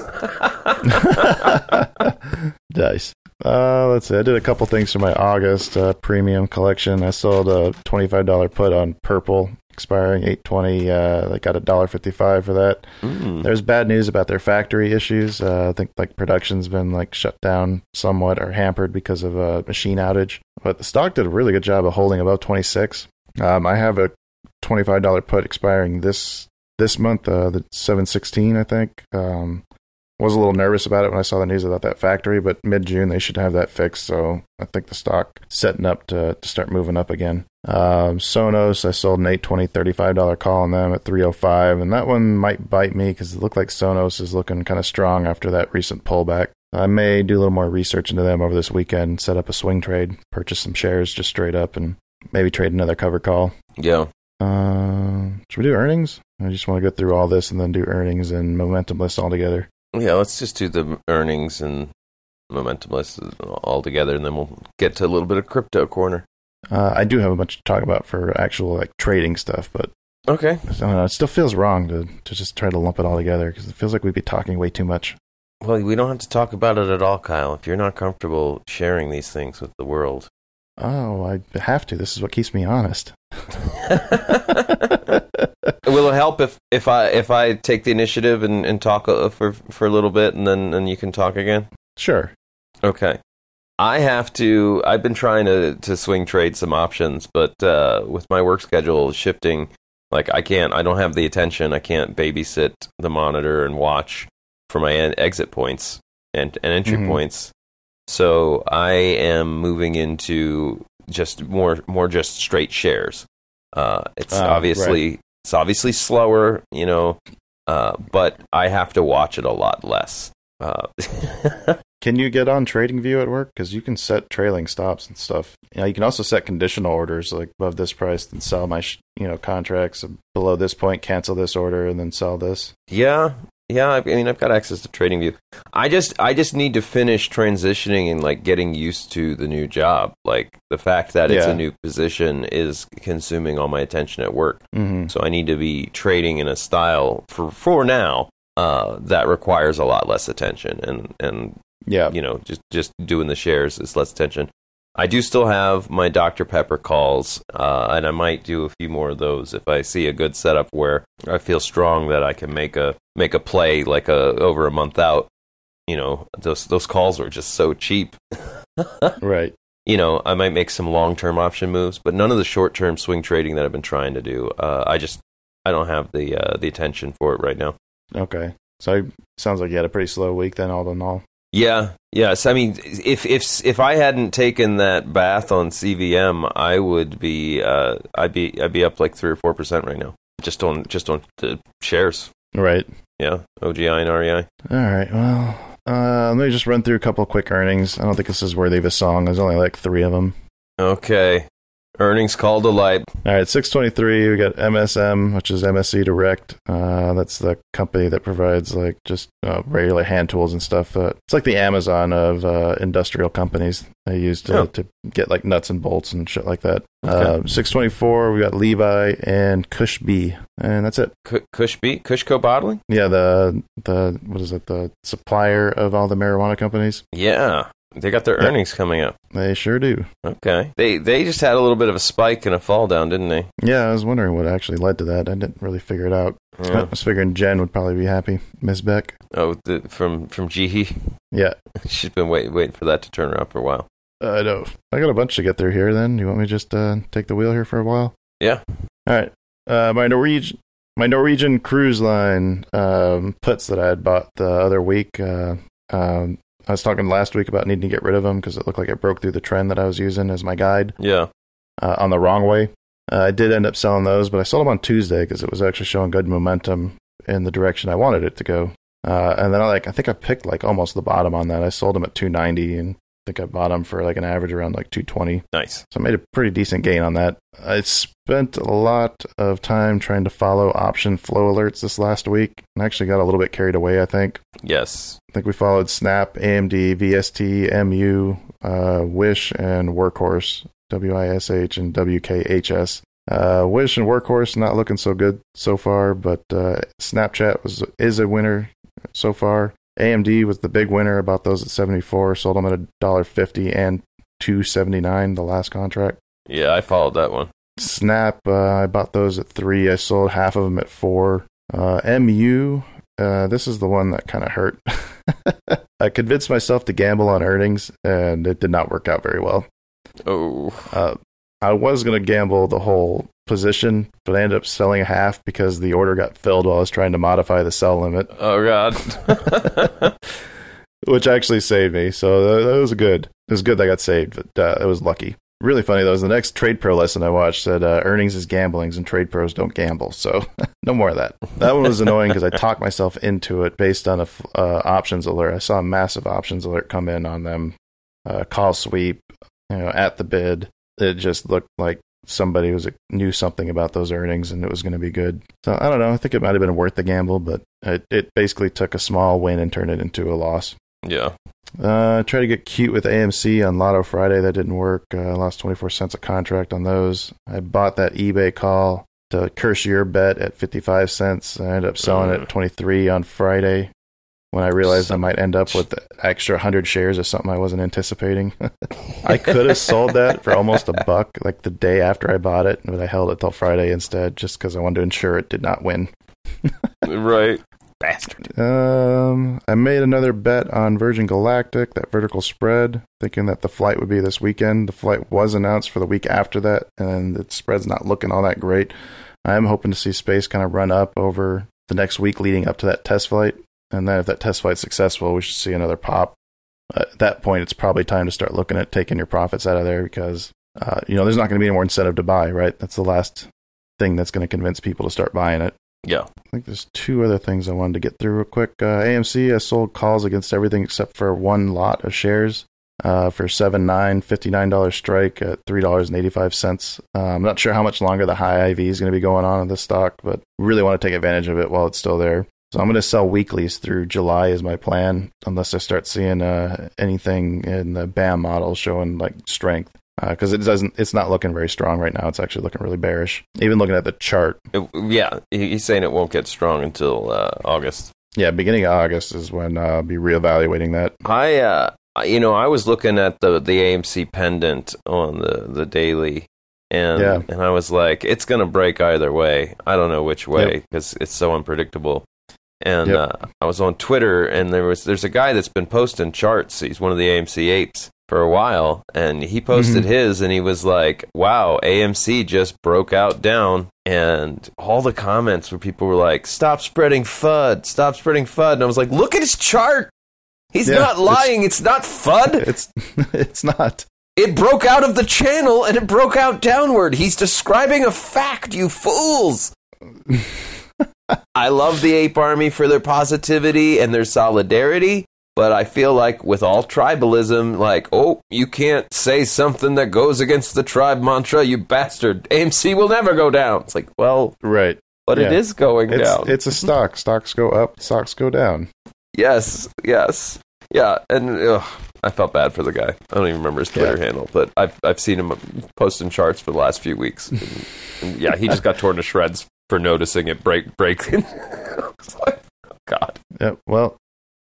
D: Nice. Let's see. I did a couple things for my August premium collection. I sold a $25 put on Purple, expiring 8/20. I got $1.55 for that. There's bad news about their factory issues. I think like production's been shut down somewhat or hampered because of a machine outage. But the stock did a really good job of holding above 26. I have a $25 put expiring this month, the 7/16, I think. Was a little nervous about it when I saw the news about that factory, but mid-June they should have that fixed, so I think the stock setting up to start moving up again. Sonos, I sold an 8/20 $35 call on them at 305, and that one might bite me because it looked like Sonos is looking kind of strong after that recent pullback. I may do a little more research into them over this weekend, set up a swing trade, purchase some shares just straight up, and maybe trade another cover call.
B: Yeah.
D: Should we do earnings? I just want to go through all this and then do earnings and momentum list all together.
B: Yeah, let's just do the earnings and momentum list all together, and then we'll get to a little bit of crypto corner.
D: I do have a bunch to talk about for actual trading stuff, but
B: okay.
D: I don't know, it still feels wrong to just try to lump it all together because it feels like we'd be talking way too much.
B: Well, we don't have to talk about it at all, Kyle, if you're not comfortable sharing these things with the world.
D: Oh, I have to. This is what keeps me honest.
B: Will it help if I take the initiative and talk for a little bit, and then you can talk again?
D: Sure.
B: Okay. I've been trying to swing trade some options, but with my work schedule shifting, like I don't have the attention. I can't babysit the monitor and watch for my exit points and entry points. So I am moving into just more just straight shares. It's obviously slower, but I have to watch it a lot less.
D: Can you get on TradingView at work? Because you can set trailing stops and stuff. You can also set conditional orders, like above this price, then sell my contracts. Below this point, cancel this order, and then sell this.
B: Yeah. I've got access to TradingView. I just need to finish transitioning and like getting used to the new job. Like the fact that it's a new position is consuming all my attention at work. Mm-hmm. So I need to be trading in a style for now that requires a lot less attention and. Yeah, just doing the shares is less attention. I do still have my Dr. Pepper calls, and I might do a few more of those if I see a good setup where I feel strong that I can make a play like over a month out. Those calls are just so cheap.
D: Right.
B: I might make some long-term option moves, but none of the short-term swing trading that I've been trying to do. I don't have the attention for it right now.
D: Okay, so it sounds like you had a pretty slow week then, all in all.
B: Yeah. Yes. I mean, if I hadn't taken that bath on CVM, I would be I'd be up like 3 or 4% right now, just on the shares.
D: Right.
B: Yeah. OGI and REI.
D: All right. Well, let me just run through a couple quick earnings. I don't think this is worthy of a song. There's only like 3 of them.
B: Okay. Earnings call to light.
D: All right, 623, we got MSM, which is MSC Direct. That's the company that provides like just regular hand tools and stuff. It's like the Amazon of industrial companies. They use to get like nuts and bolts and shit like that. Okay. 624, we got Levi and Cushby, and that's it.
B: Cushby? Cushco Bottling?
D: Yeah, the what is it? The supplier of all the marijuana companies.
B: Yeah. They got their earnings coming up.
D: They sure do.
B: Okay. They just had a little bit of a spike and a fall down, didn't they?
D: Yeah, I was wondering what actually led to that. I didn't really figure it out. Yeah. I was figuring Jen would probably be happy. Ms. Beck.
B: Oh, from Jihi?
D: Yeah.
B: She's been waiting for that to turn around for a while.
D: I know. I got a bunch to get through here then. You want me to just take the wheel here for a while?
B: Yeah.
D: All right. My Norwegian cruise line puts that I had bought the other week. I was talking last week about needing to get rid of them because it looked like it broke through the trend that I was using as my guide.
B: Yeah.
D: On the wrong way. I did end up selling those, but I sold them on Tuesday because it was actually showing good momentum in the direction I wanted it to go. And then I think I picked like almost the bottom on that. I sold them at 290 and I think I bought them for like an average around like 220.
B: Nice.
D: So I made a pretty decent gain on that. I spent a lot of time trying to follow option flow alerts this last week and actually got a little bit carried away, I think.
B: Yes.
D: I think we followed Snap, AMD, VST, MU, Wish, and Workhorse, WISH and WKHS. Wish and Workhorse not looking so good so far, but Snapchat is a winner so far. AMD was the big winner. I bought those at 74, sold them at $1.50 and $2.79 the last contract.
B: Yeah, I followed that one.
D: Snap, I bought those at 3. I sold half of them at 4. MU, this is the one that kind of hurt. I convinced myself to gamble on earnings, and it did not work out very well.
B: Oh.
D: I was going to gamble the whole position, but I ended up selling a half because the order got filled while I was trying to modify the sell limit.
B: Oh, God.
D: Which actually saved me, so that was good. It was good that I got saved, but it was lucky. Really funny, though, is the next Trade Pro lesson I watched said earnings is gamblings and trade pros don't gamble, so no more of that. That one was annoying because I talked myself into it based on a options alert. I saw a massive options alert come in on them, call sweep, at the bid. It just looked like somebody knew something about those earnings and it was going to be good. So I don't know. I think it might have been worth the gamble, but it basically took a small win and turned it into a loss.
B: Yeah.
D: Tried to get cute with AMC on Lotto Friday. That didn't work. Lost 24 cents a contract on those. I bought that eBay call to curse your bet at 55 cents. I ended up selling it at 23 on Friday when I realized I might end up with extra 100 shares of something I wasn't anticipating. I could have sold that for almost $1 like the day after I bought it, but I held it till Friday instead just because I wanted to ensure it did not win.
B: Right. Bastard.
D: I made another bet on Virgin Galactic, that vertical spread, thinking that the flight would be this weekend. The flight was announced for the week after that, and the spread's not looking all that great. I am hoping to see space kind of run up over the next week leading up to that test flight, and then if that test flight's successful, we should see another pop. At that point, it's probably time to start looking at taking your profits out of there because, there's not going to be any more incentive to buy, right? That's the last thing that's going to convince people to start buying it.
B: Yeah.
D: I think there's two other things I wanted to get through real quick. AMC, I sold calls against everything except for one lot of shares for $7.9, $59 strike at $3.85. I'm not sure how much longer the high IV is going to be going on in this stock, but really want to take advantage of it while it's still there. So I'm going to sell weeklies through July is my plan, unless I start seeing anything in the BAM model showing like strength. Because it's not looking very strong right now. It's actually looking really bearish. Even looking at the chart.
B: He's saying it won't get strong until August.
D: Yeah, beginning of August is when I'll be reevaluating that.
B: I was looking at the AMC pendant on the daily, and I was like, it's going to break either way. I don't know which way because it's so unpredictable. And I was on Twitter, and there's a guy that's been posting charts. He's one of the AMC apes for a while, and he posted his, and he was like, wow, AMC just broke out down, and all the comments where people were like, stop spreading FUD, and I was like, look at his chart. He's not lying. It's not FUD.
D: It's not.
B: It broke out of the channel, and it broke out downward. He's describing a fact, you fools. I love the Ape Army for their positivity and their solidarity, but I feel like with all tribalism, like, oh, you can't say something that goes against the tribe mantra, you bastard. AMC will never go down. It's like, well,
D: right.
B: But it is going down.
D: It's a stock. Stocks go up, stocks go down.
B: Yes. Yeah, and I felt bad for the guy. I don't even remember his Twitter handle, but I've seen him posting charts for the last few weeks. And he just got torn to shreds for noticing it break. I was like, oh, God.
D: Yeah, well,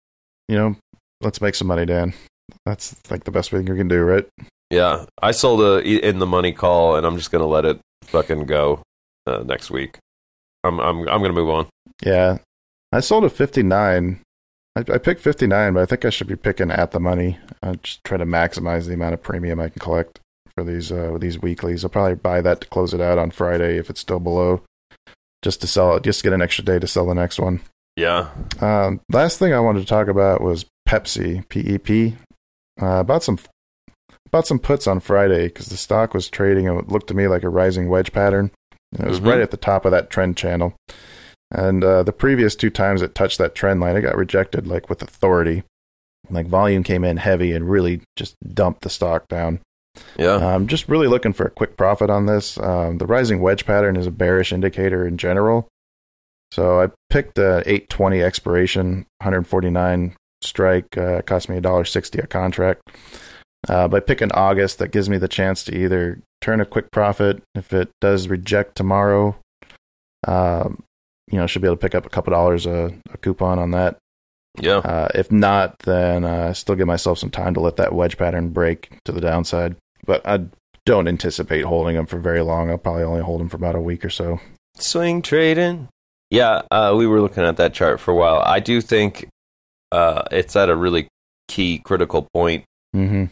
D: let's make some money, Dan. That's like the best thing you can do, right?
B: Yeah, I sold in the money call, and I'm just gonna let it fucking go next week. I'm gonna move on.
D: Yeah, I sold at 59. I picked 59, but I think I should be picking at the money. I just try to maximize the amount of premium I can collect for these weeklies. I'll probably buy that to close it out on Friday if it's still below, just to sell it, just to get an extra day to sell the next one.
B: Yeah.
D: Last thing I wanted to talk about was Pepsi, PEP. Bought some puts on Friday because the stock was trading and it looked to me like a rising wedge pattern. It was right at the top of that trend channel. And the previous two times it touched that trend line, it got rejected like with authority. Like volume came in heavy and really just dumped the stock down.
B: Yeah.
D: I'm just really looking for a quick profit on this. The rising wedge pattern is a bearish indicator in general. So I picked a 820 expiration, 149 strike, cost me $1.60 a contract. By picking August, that gives me the chance to either turn a quick profit. If it does reject tomorrow, should be able to pick up a couple dollars a coupon on that.
B: Yeah.
D: If not, then I still give myself some time to let that wedge pattern break to the downside. But I don't anticipate holding them for very long. I'll probably only hold them for about a week or so. Swing
B: trading. Yeah, we were looking at that chart for a while. I do think it's at a really key critical point.
D: Mm-hmm.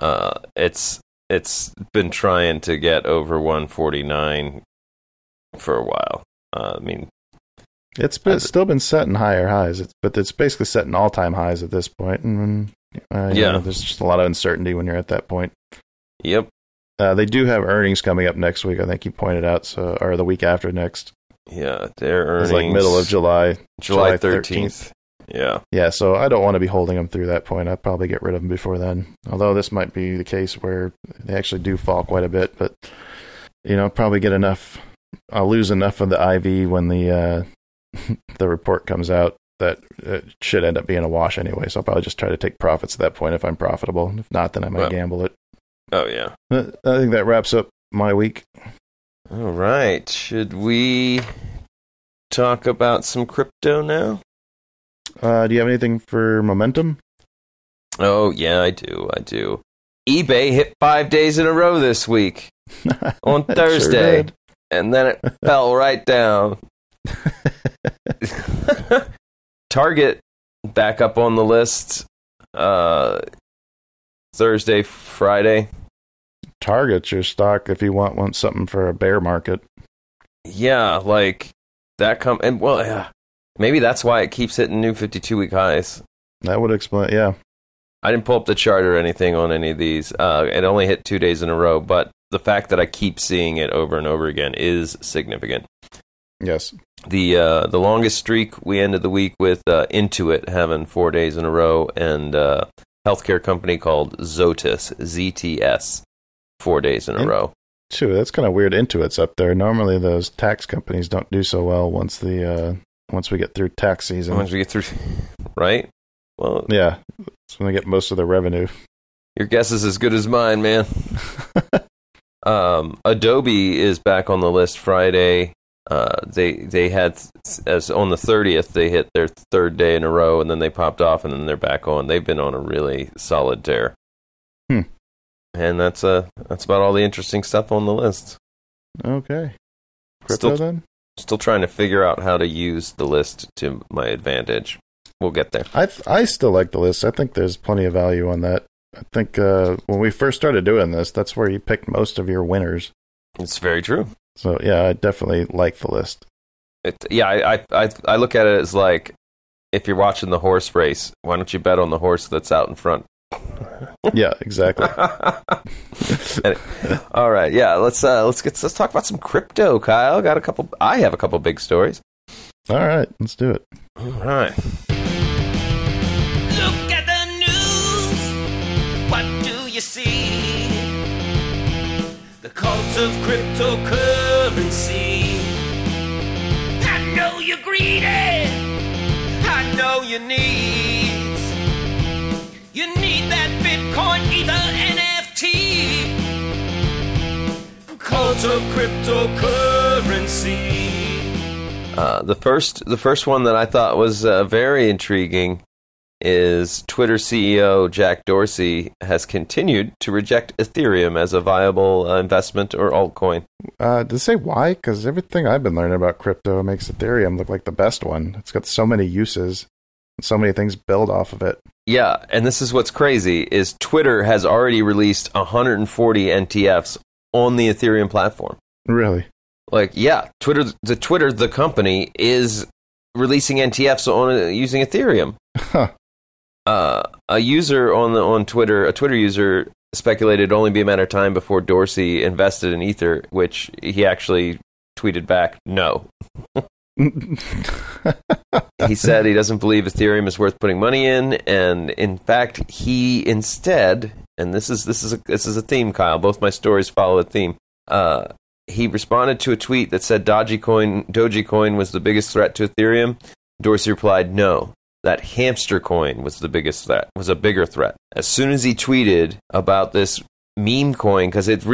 B: It's been trying to get over 149 for a while.
D: It's still been setting higher highs, but it's basically setting all-time highs at this point. And there's just a lot of uncertainty when you're at that point.
B: Yep.
D: They do have earnings coming up next week. I think you pointed out, or the week after next.
B: Yeah, their earnings.
D: It's like middle of July.
B: July 13th. Yeah.
D: Yeah, so I don't want to be holding them through that point. I'd probably get rid of them before then. Although this might be the case where they actually do fall quite a bit. But, probably get enough. I'll lose enough of the IV when the report comes out that it should end up being a wash anyway. So I'll probably just try to take profits at that point if I'm profitable. If not, then I might gamble it.
B: Oh, yeah.
D: I think that wraps up my week.
B: All right. Should we talk about some crypto now?
D: Do you have anything for momentum?
B: Oh, yeah, I do. eBay hit 5 days in a row this week on Thursday,
D: sure
B: and then it fell right down. Target back up on the list Thursday, Friday.
D: Target's your stock if you want something for a bear market.
B: Yeah, like that and well, yeah, maybe that's why it keeps hitting new 52-week highs.
D: That would explain, yeah.
B: I didn't pull up the chart or anything on any of these. It only hit 2 days in a row, but the fact that I keep seeing it over and over again is significant.
D: Yes.
B: The longest streak we ended the week with Intuit having 4 days in a row, and healthcare company called Zoetis, ZTS, 4 days in a row.
D: Too, that's kind of weird. Intuit's up there. Normally, those tax companies don't do so well once we get through tax season.
B: Once we get through, right? Well,
D: yeah, that's when they get most of their revenue.
B: Your guess is as good as mine, man. Adobe is back on the list Friday. They had, as on the 30th, they hit their third day in a row, and then they popped off, and then they're back on. They've been on a really solid tear. And that's about all the interesting stuff on the list.
D: Okay. Crypto then?
B: Still trying to figure out how to use the list to my advantage. We'll get there.
D: I still like the list. I think there's plenty of value on that. I think when we first started doing this, that's where you picked most of your winners.
B: It's very true.
D: So yeah, I definitely like the list.
B: I look at it as like, if you're watching the horse race, why don't you bet on the horse that's out in front?
D: Yeah, exactly.
B: All right, yeah. Let's talk about some crypto, Kyle. I have a couple big stories.
D: All right, let's do it.
B: All right.
C: Look at the news. What do you see? The cult of cryptocurrency. I know you're greedy. I know you need. You need that Bitcoin, Ether, NFT. Cult of cryptocurrency.
B: The first one that I thought was very intriguing is Twitter CEO Jack Dorsey has continued to reject Ethereum as a viable investment or altcoin.
D: Did it say why? Because everything I've been learning about crypto makes Ethereum look like the best one. It's got so many uses. So many things build off of it.
B: Yeah, and this is what's crazy, is Twitter has already released 140 NTFs on the Ethereum platform.
D: Really?
B: Like, yeah, Twitter, the company, is releasing NTFs using Ethereum.
D: Huh.
B: A user on Twitter, a Twitter user, speculated it'd only be a matter of time before Dorsey invested in Ether, which he actually tweeted back, no. He said he doesn't believe Ethereum is worth putting money in, and in fact, he instead, and this is a theme, Kyle. Both my stories follow a theme. He responded to a tweet that said Dogecoin was the biggest threat to Ethereum. Dorsey replied, "No, that hamster coin was the biggest threat. Was a bigger threat." As soon as he tweeted about this meme coin, because it's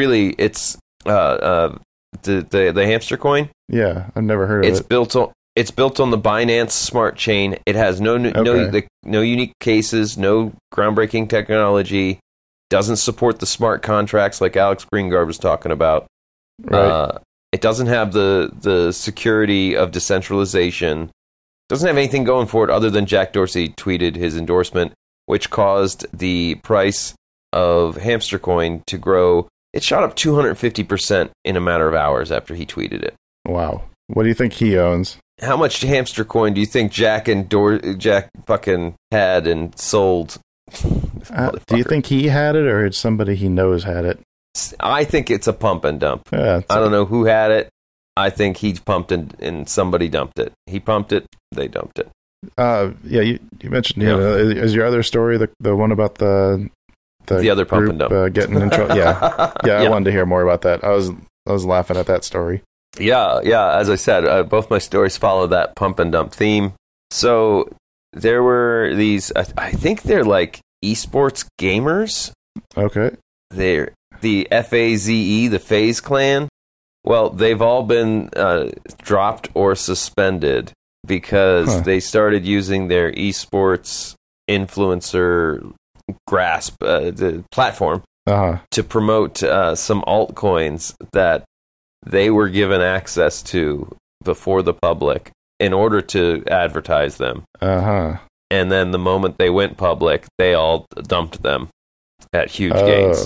B: the hamster coin.
D: Yeah, I've never heard of it.
B: It's built on the Binance Smart Chain. It has no unique cases, no groundbreaking technology. Doesn't support the smart contracts like Alex Greengard was talking about.
D: Right.
B: It doesn't have the security of decentralization. Doesn't have anything going for it other than Jack Dorsey tweeted his endorsement, which caused the price of hamster coin to grow. It shot up 250% in a matter of hours after he tweeted it.
D: Wow. What do you think he owns?
B: How much hamster coin do you think Jack fucking had and sold?
D: Do you think he had it, or somebody he knows had it?
B: I think it's a pump and dump.
D: Yeah,
B: I don't know who had it. I think he pumped and somebody dumped it. He pumped it. They dumped it.
D: Yeah, you mentioned is your other story the one about the
B: other pump
D: group,
B: and dump
D: getting in trouble? Yeah. I wanted to hear more about that. I was laughing at that story.
B: Yeah. As I said, both my stories follow that pump and dump theme. So there were these. I think they're like esports gamers.
D: Okay.
B: They're the FAZE, the FaZe Clan. Well, they've all been dropped or suspended because they started using their esports influencer grasp the platform to promote some altcoins that they were given access to before the public in order to advertise them.
D: Uh-huh.
B: And then the moment they went public, they all dumped them at huge gains.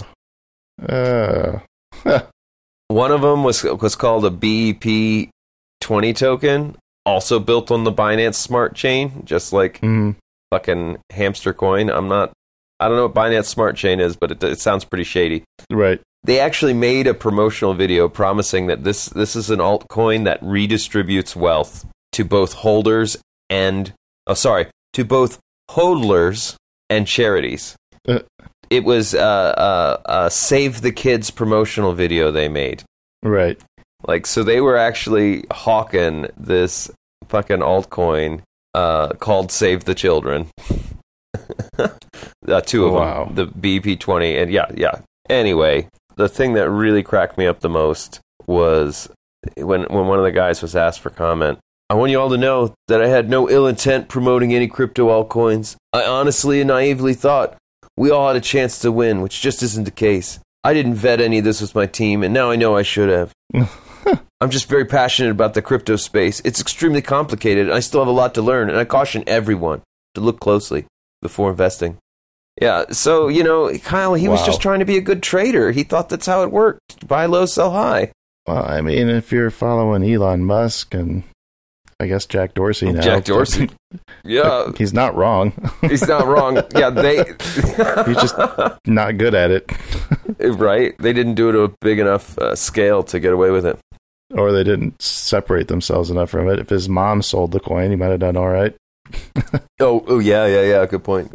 B: One of them was called a BEP 20 token, also built on the Binance Smart Chain, just like fucking hamster coin. I don't know what Binance Smart Chain is, but it sounds pretty shady.
D: Right.
B: They actually made a promotional video promising that this is an altcoin that redistributes wealth to both holders and to both hodlers and charities. It was a Save the Kids promotional video they made.
D: Right.
B: Like, so they were actually hawking this fucking altcoin called Save the Children. Two of them, the BEP20, and yeah. Anyway, the thing that really cracked me up the most was when one of the guys was asked for comment. I want you all to know that I had no ill intent promoting any crypto altcoins. I honestly and naively thought we all had a chance to win, which just isn't the case. I didn't vet any of this with my team, and now I know I should have. I'm just very passionate about the crypto space. It's extremely complicated, and I still have a lot to learn, and I caution everyone to look closely before investing. Yeah, so, Kyle, he was just trying to be a good trader. He thought that's how it worked. Buy low, sell high.
D: Well, I mean, if you're following Elon Musk and I guess Jack Dorsey now.
B: Jack Dorsey. Yeah.
D: He's not wrong.
B: He's not wrong. Yeah,
D: He's just not good at it.
B: Right? They didn't do it at a big enough scale to get away with it.
D: Or they didn't separate themselves enough from it. If his mom sold the coin, he might have done all right.
B: Oh, yeah. Good point.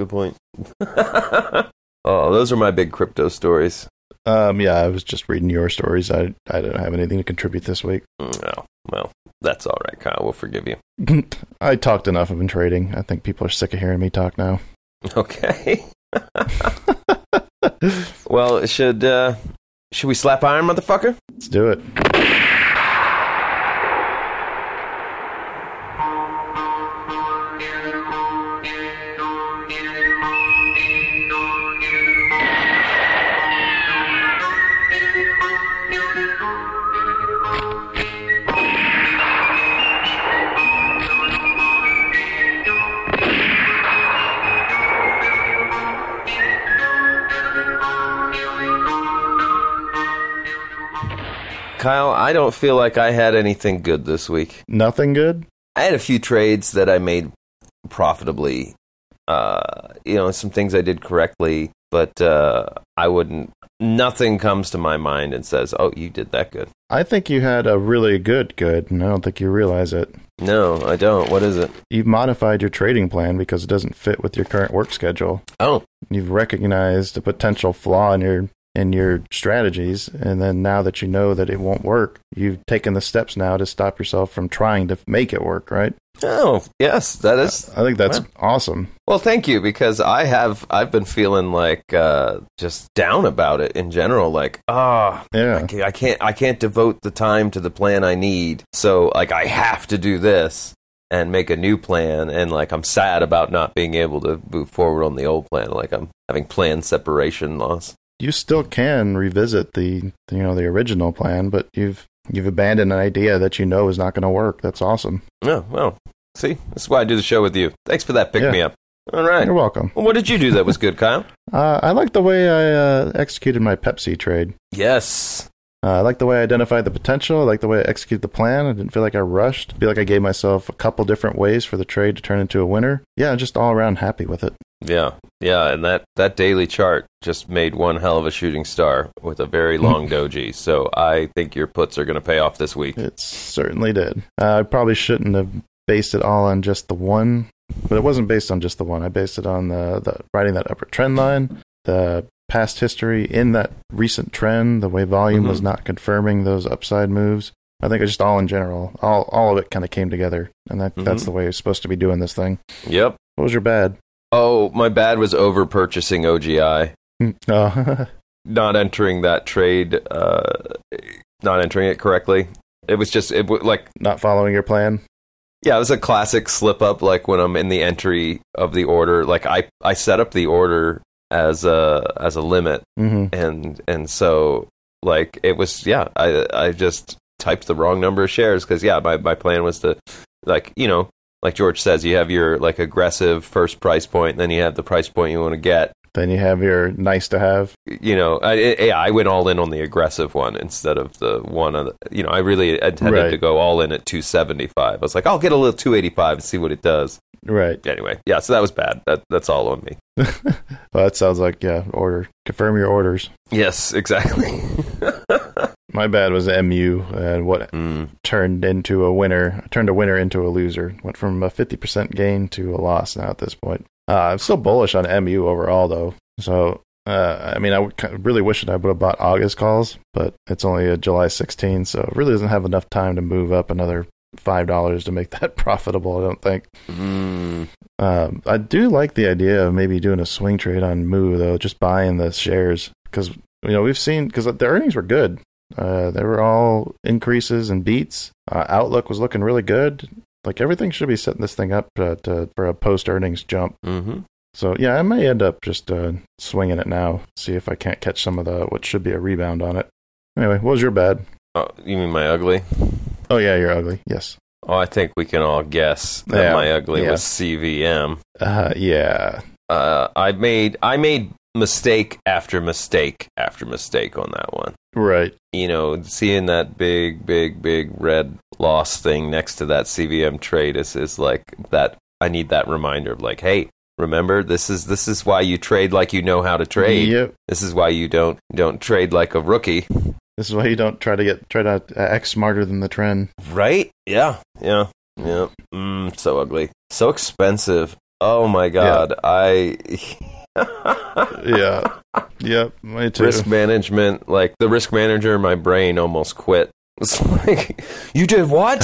B: Oh, those are my big crypto stories.
D: Yeah, I was just reading your stories. I don't have anything to contribute this week.
B: Oh, well, that's all right, Kyle. We'll forgive you.
D: I talked enough of in trading. I think people are sick of hearing me talk now.
B: Okay. Well, should we slap iron, motherfucker?
D: Let's do it.
B: Kyle, I don't feel like I had anything good this week.
D: Nothing good?
B: I had a few trades that I made profitably. Some things I did correctly, but I wouldn't. Nothing comes to my mind and says, "Oh, you did that good."
D: I think you had a really good, and I don't think you realize it.
B: No, I don't. What is it?
D: You've modified your trading plan because it doesn't fit with your current work schedule.
B: Oh.
D: You've recognized a potential flaw in your strategies, and then now that you know that it won't work, you've taken the steps now to stop yourself from trying to make it work, right?
B: Oh, yes, that is.
D: I think that's awesome.
B: Well, thank you, because I've been feeling like just down about it in general. Like,
D: yeah,
B: I can't devote the time to the plan I need, so like I have to do this and make a new plan, and like I'm sad about not being able to move forward on the old plan. Like I'm having plan separation loss.
D: You still can revisit the original plan, but you've abandoned an idea that you know is not going to work. That's awesome.
B: Oh, well, see, this is why I do the show with you. Thanks for that pick-me-up. All right.
D: You're welcome.
B: Well, what did you do that was good, Kyle?
D: I like the way I executed my Pepsi trade.
B: Yes.
D: I like the way I identified the potential. I like the way I executed the plan. I didn't feel like I rushed. I feel like I gave myself a couple different ways for the trade to turn into a winner. Yeah, just all around happy with it.
B: Yeah, and that daily chart just made one hell of a shooting star with a very long doji. So I think your puts are going to pay off this week.
D: It certainly did. I probably shouldn't have based it all on just the one, but it wasn't based on just the one. I based it on the riding that upper trend line, the past history in that recent trend, the way volume was not confirming those upside moves. I think it's just all in general. All of it kind of came together, and that's the way you're supposed to be doing this thing.
B: Yep.
D: What was your bad?
B: Oh, my bad was over purchasing OGI. Not entering that trade, not entering it correctly. It was just like
D: not following your plan.
B: Yeah, it was a classic slip up. Like when I'm in the entry of the order, like I set up the order as a limit, and so like it was I just typed the wrong number of shares because my plan was to like, you know, like George says, you have your like aggressive first price point, and then you have the price point you want to get.
D: Then you have your nice to have.
B: You know, I went all in on the aggressive one instead of the one on the, you know, I really intended to go all in at 275. I was like, I'll get a little 285 and see what it does.
D: Right.
B: Anyway, yeah, so that was bad. That's all on me.
D: Well, that sounds like, confirm your orders.
B: Yes, exactly.
D: My bad was MU, and what turned a winner into a loser. Went from a 50% gain to a loss now at this point. I'm still bullish on MU overall, though. So, I mean, I really wish that I would have bought August calls, but it's only a July 16, so it really doesn't have enough time to move up another $5 to make that profitable, I don't think. I do like the idea of maybe doing a swing trade on MU, though, just buying the shares, because, you know, we've seen, because the earnings were good. They were all increases and beats. Outlook was looking really good. Like, everything should be setting this thing up for a post-earnings jump. Mm-hmm. So, yeah, I may end up just swinging it now, see if I can't catch some of what should be a rebound on it. Anyway, what was your bad?
B: Oh, you mean my ugly?
D: Oh, yeah, you're ugly, yes.
B: Oh, I think we can all guess that my ugly was CVM.
D: Yeah.
B: I made mistake after mistake after mistake on that one.
D: Right.
B: You know, seeing that big red loss thing next to that CVM trade is like that. I need that reminder of like, hey, remember, this is why you trade like you know how to trade.
D: Yep. This
B: is why you don't trade like a rookie.
D: This is why you don't try to act smarter than the trend.
B: Right? Yeah. So ugly. So expensive. Oh my God.
D: Yeah. Yep. Me too.
B: Risk management, like the risk manager in my brain almost quit. It's like, you did what?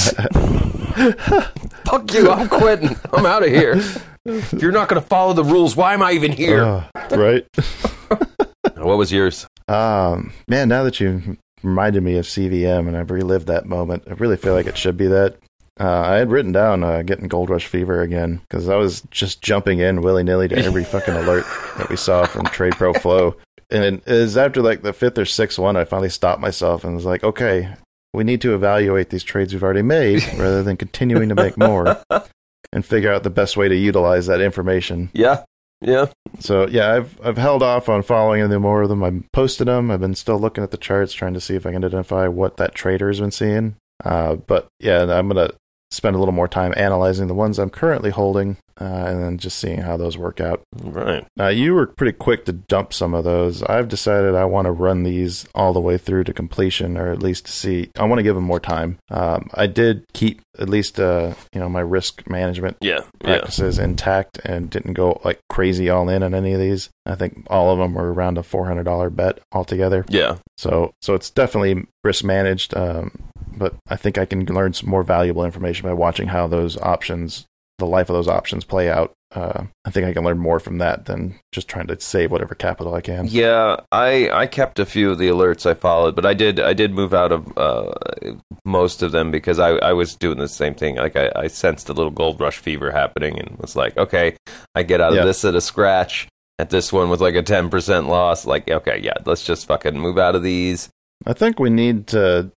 B: Fuck you, I'm quitting. I'm out of here. If you're not going to follow the rules, why am I even here?
D: Right.
B: What was yours?
D: Man, now that you reminded me of CVM and I've relived that moment, I really feel like it should be that. I had written down getting Gold Rush fever again because I was just jumping in willy-nilly to every fucking alert that we saw from Trade Pro Flow. And it was after like the 5th or 6th one, I finally stopped myself and was like, okay, we need to evaluate these trades we've already made rather than continuing to make more and figure out the best way to utilize that information.
B: Yeah.
D: So, yeah, I've held off on following any more of them. I've posted them. I've been still looking at the charts, trying to see if I can identify what that trader has been seeing. But, yeah, I'm going to spend a little more time analyzing the ones I'm currently holding and then just seeing how those work out.
B: Right.
D: You were pretty quick to dump some of those. I've decided I want to run these all the way through to completion, or at least see. I want to give them more time. I did keep at least my risk management practices intact and didn't go like crazy all in on any of these. I think all of them were around a $400 bet altogether.
B: Yeah.
D: So it's definitely risk managed. But I think I can learn some more valuable information by watching how those options, the life of those options play out. I think I can learn more from that than just trying to save whatever capital I can.
B: Yeah, I kept a few of the alerts I followed, but I did move out of most of them because I was doing the same thing. Like I sensed a little Gold Rush fever happening and was like, okay, I get out of this at a scratch. At this one with like a 10% loss, like, okay, yeah, let's just fucking move out of these.
D: I think we need to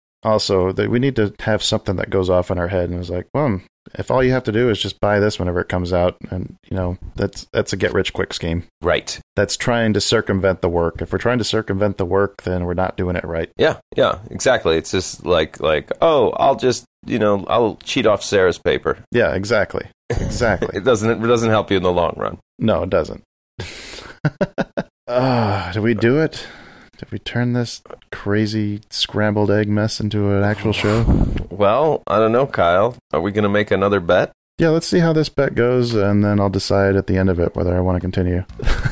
D: have something that goes off in our head and is like, well, if all you have to do is just buy this whenever it comes out, and that's a get rich quick scheme.
B: Right.
D: That's trying to circumvent the work. If we're trying to circumvent the work, then we're not doing it right.
B: Yeah, exactly. It's just like, oh, I'll just, I'll cheat off Sarah's paper.
D: Yeah, exactly. It
B: doesn't help you in the long run.
D: No, it doesn't. Did we do it? Did we turn this crazy scrambled egg mess into an actual show?
B: Well, I don't know, Kyle. Are we going to make another bet?
D: Yeah, let's see how this bet goes, and then I'll decide at the end of it whether I want to continue.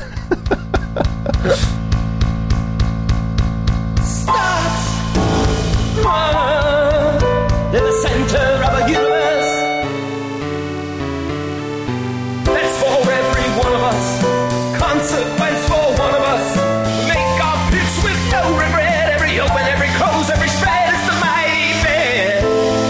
C: In the center of a universe, that's for every one of us. Consequence for one of us. Make our picks with no regret. Every open, every close, every spread is the mighty bet.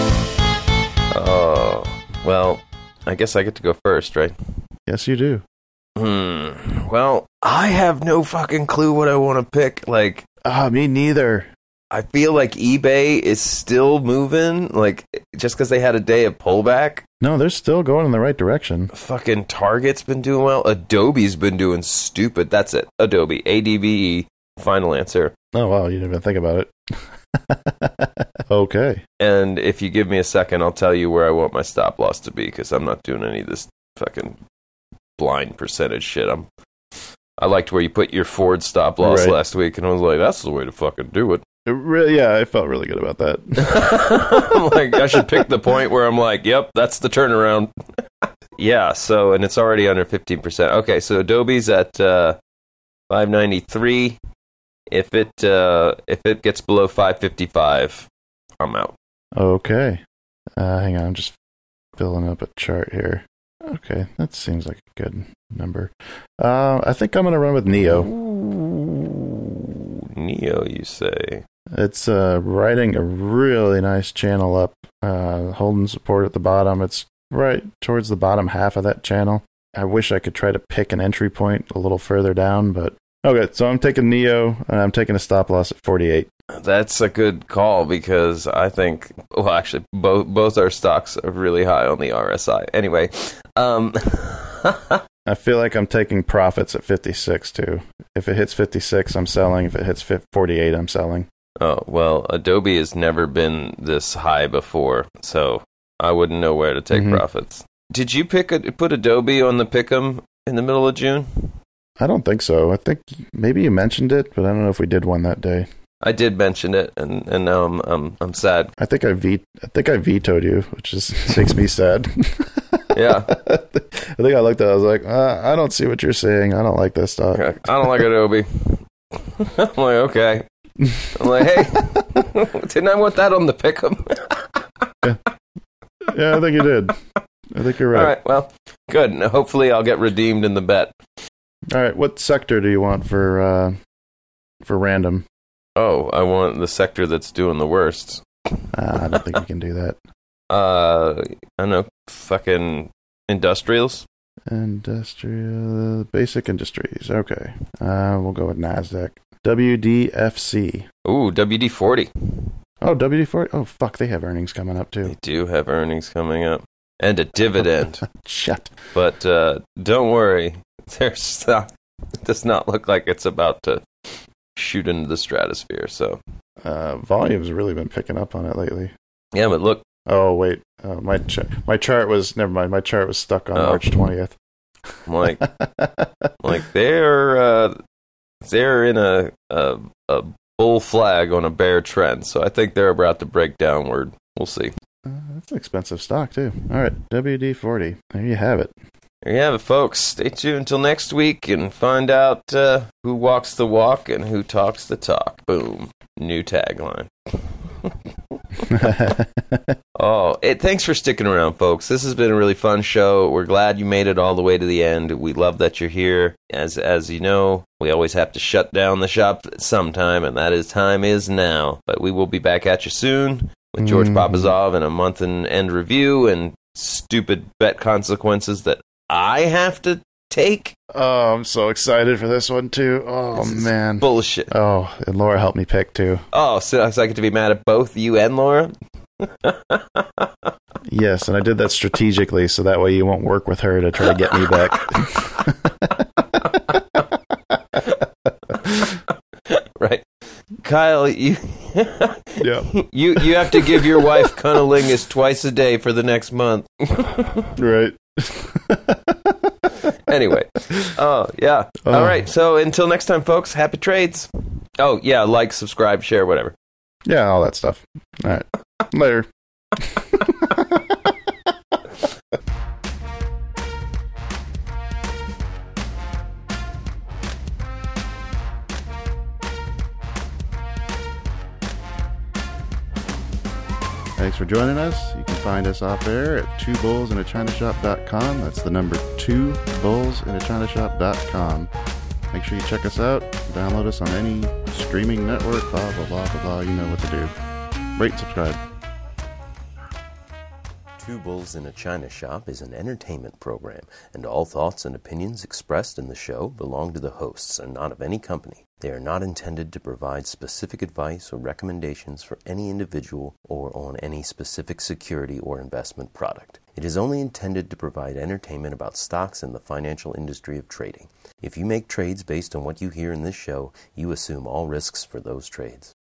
B: Oh, well, I guess I get to go first, right?
D: Yes, you do.
B: Well, I have no fucking clue what I want to pick. Like,
D: me neither.
B: I feel like eBay is still moving, like, just because they had a day of pullback.
D: No, they're still going in the right direction.
B: Fucking Target's been doing well. Adobe's been doing stupid. That's it. Adobe. ADBE. Final answer.
D: Oh, wow. You didn't even think about it. Okay.
B: And if you give me a second, I'll tell you where I want my stop loss to be, because I'm not doing any of this fucking blind percentage shit. I liked where you put your Ford stop loss last week, and I was like, that's the way to fucking do it.
D: Yeah, I felt really good about that.
B: I'm like, I should pick the point where I'm like, yep, that's the turnaround. Yeah, so, and it's already under 15%. Okay, so Adobe's at 593. If it gets below 555, I'm out.
D: Okay. Hang on, I'm just filling up a chart here. Okay, that seems like a good number. I think I'm going to run with Neo.
B: Ooh, Neo, you say?
D: It's riding a really nice channel up, holding support at the bottom. It's right towards the bottom half of that channel. I wish I could try to pick an entry point a little further down, but okay, so I'm taking Neo, and I'm taking a stop loss at 48.
B: That's a good call, because I think, well, actually, both our stocks are really high on the RSI. Anyway,
D: I feel like I'm taking profits at 56, too. If it hits 56, I'm selling. If it hits 48, I'm selling.
B: Oh, well, Adobe has never been this high before, so I wouldn't know where to take profits. Did you put Adobe on the pick'em in the middle of June?
D: I don't think so. I think maybe you mentioned it, but I don't know if we did one that day.
B: I did mention it, and now I'm sad.
D: I think I vetoed you, which makes me sad.
B: Yeah.
D: I think I looked at it, I was like, I don't see what you're saying. I don't like this stock.
B: I don't like Adobe. I'm like, okay. I'm like, hey, didn't I want that on the pick'em?
D: Yeah, I think you did. I think you're right.
B: All right, well, good. Now, hopefully I'll get redeemed in the bet.
D: All right, what sector do you want for random?
B: Oh, I want the sector that's doing the worst.
D: I don't think you can do that.
B: I don't know, fucking industrials?
D: Basic industries. Okay. We'll go with NASDAQ. WDFC.
B: Ooh, WD-40.
D: Oh, WD-40? Oh, fuck, they have earnings coming up, too.
B: They do have earnings coming up. And a dividend.
D: Shut.
B: But don't worry, their stock does not look like it's about to shoot into the stratosphere, so...
D: volume's really been picking up on it lately.
B: Yeah, but look...
D: Oh, wait. My chart was... Never mind, my chart was stuck on March 20th.
B: Like they're in a bull flag on a bear trend, so I think they're about to break downward. We'll see.
D: That's an expensive stock, too. All right, WD-40. There you have it.
B: There you have it, folks. Stay tuned until next week and find out who walks the walk and who talks the talk. Boom. New tagline. Thanks for sticking around, folks. This has been a really fun show. We're glad you made it all the way to the end. We love that you're here. As you know, we always have to shut down the shop sometime, and that time is now. But we will be back at you soon with George Papazov and a month and end review and stupid bet consequences that I have to take.
D: Oh, I'm so excited for this one, too. Oh, man.
B: Bullshit.
D: Oh, and Laura helped me pick, too.
B: Oh, so I get to be mad at both you and Laura?
D: Yes, and I did that strategically, so that way you won't work with her to try to get me back.
B: Right. Kyle, you
D: yeah.
B: you have to give your wife cunnilingus twice a day for the next month.
D: Right.
B: Anyway. Oh, yeah. All right. So until next time, folks, happy trades. Oh, yeah. Like, subscribe, share, whatever.
D: Yeah, all that stuff. All right. Later. Thanks for joining us. You can find us off air at twobullsinachinashop.com. That's the number 2bullsinachinashop.com. Make sure you check us out. Download us on any streaming network. Blah, blah, blah, blah, blah. You know what to do. Rate, subscribe.
B: Two Bulls in a China Shop is an entertainment program, and all thoughts and opinions expressed in the show belong to the hosts and not of any company. They are not intended to provide specific advice or recommendations for any individual or on any specific security or investment product. It is only intended to provide entertainment about stocks in the financial industry of trading. If you make trades based on what you hear in this show, you assume all risks for those trades.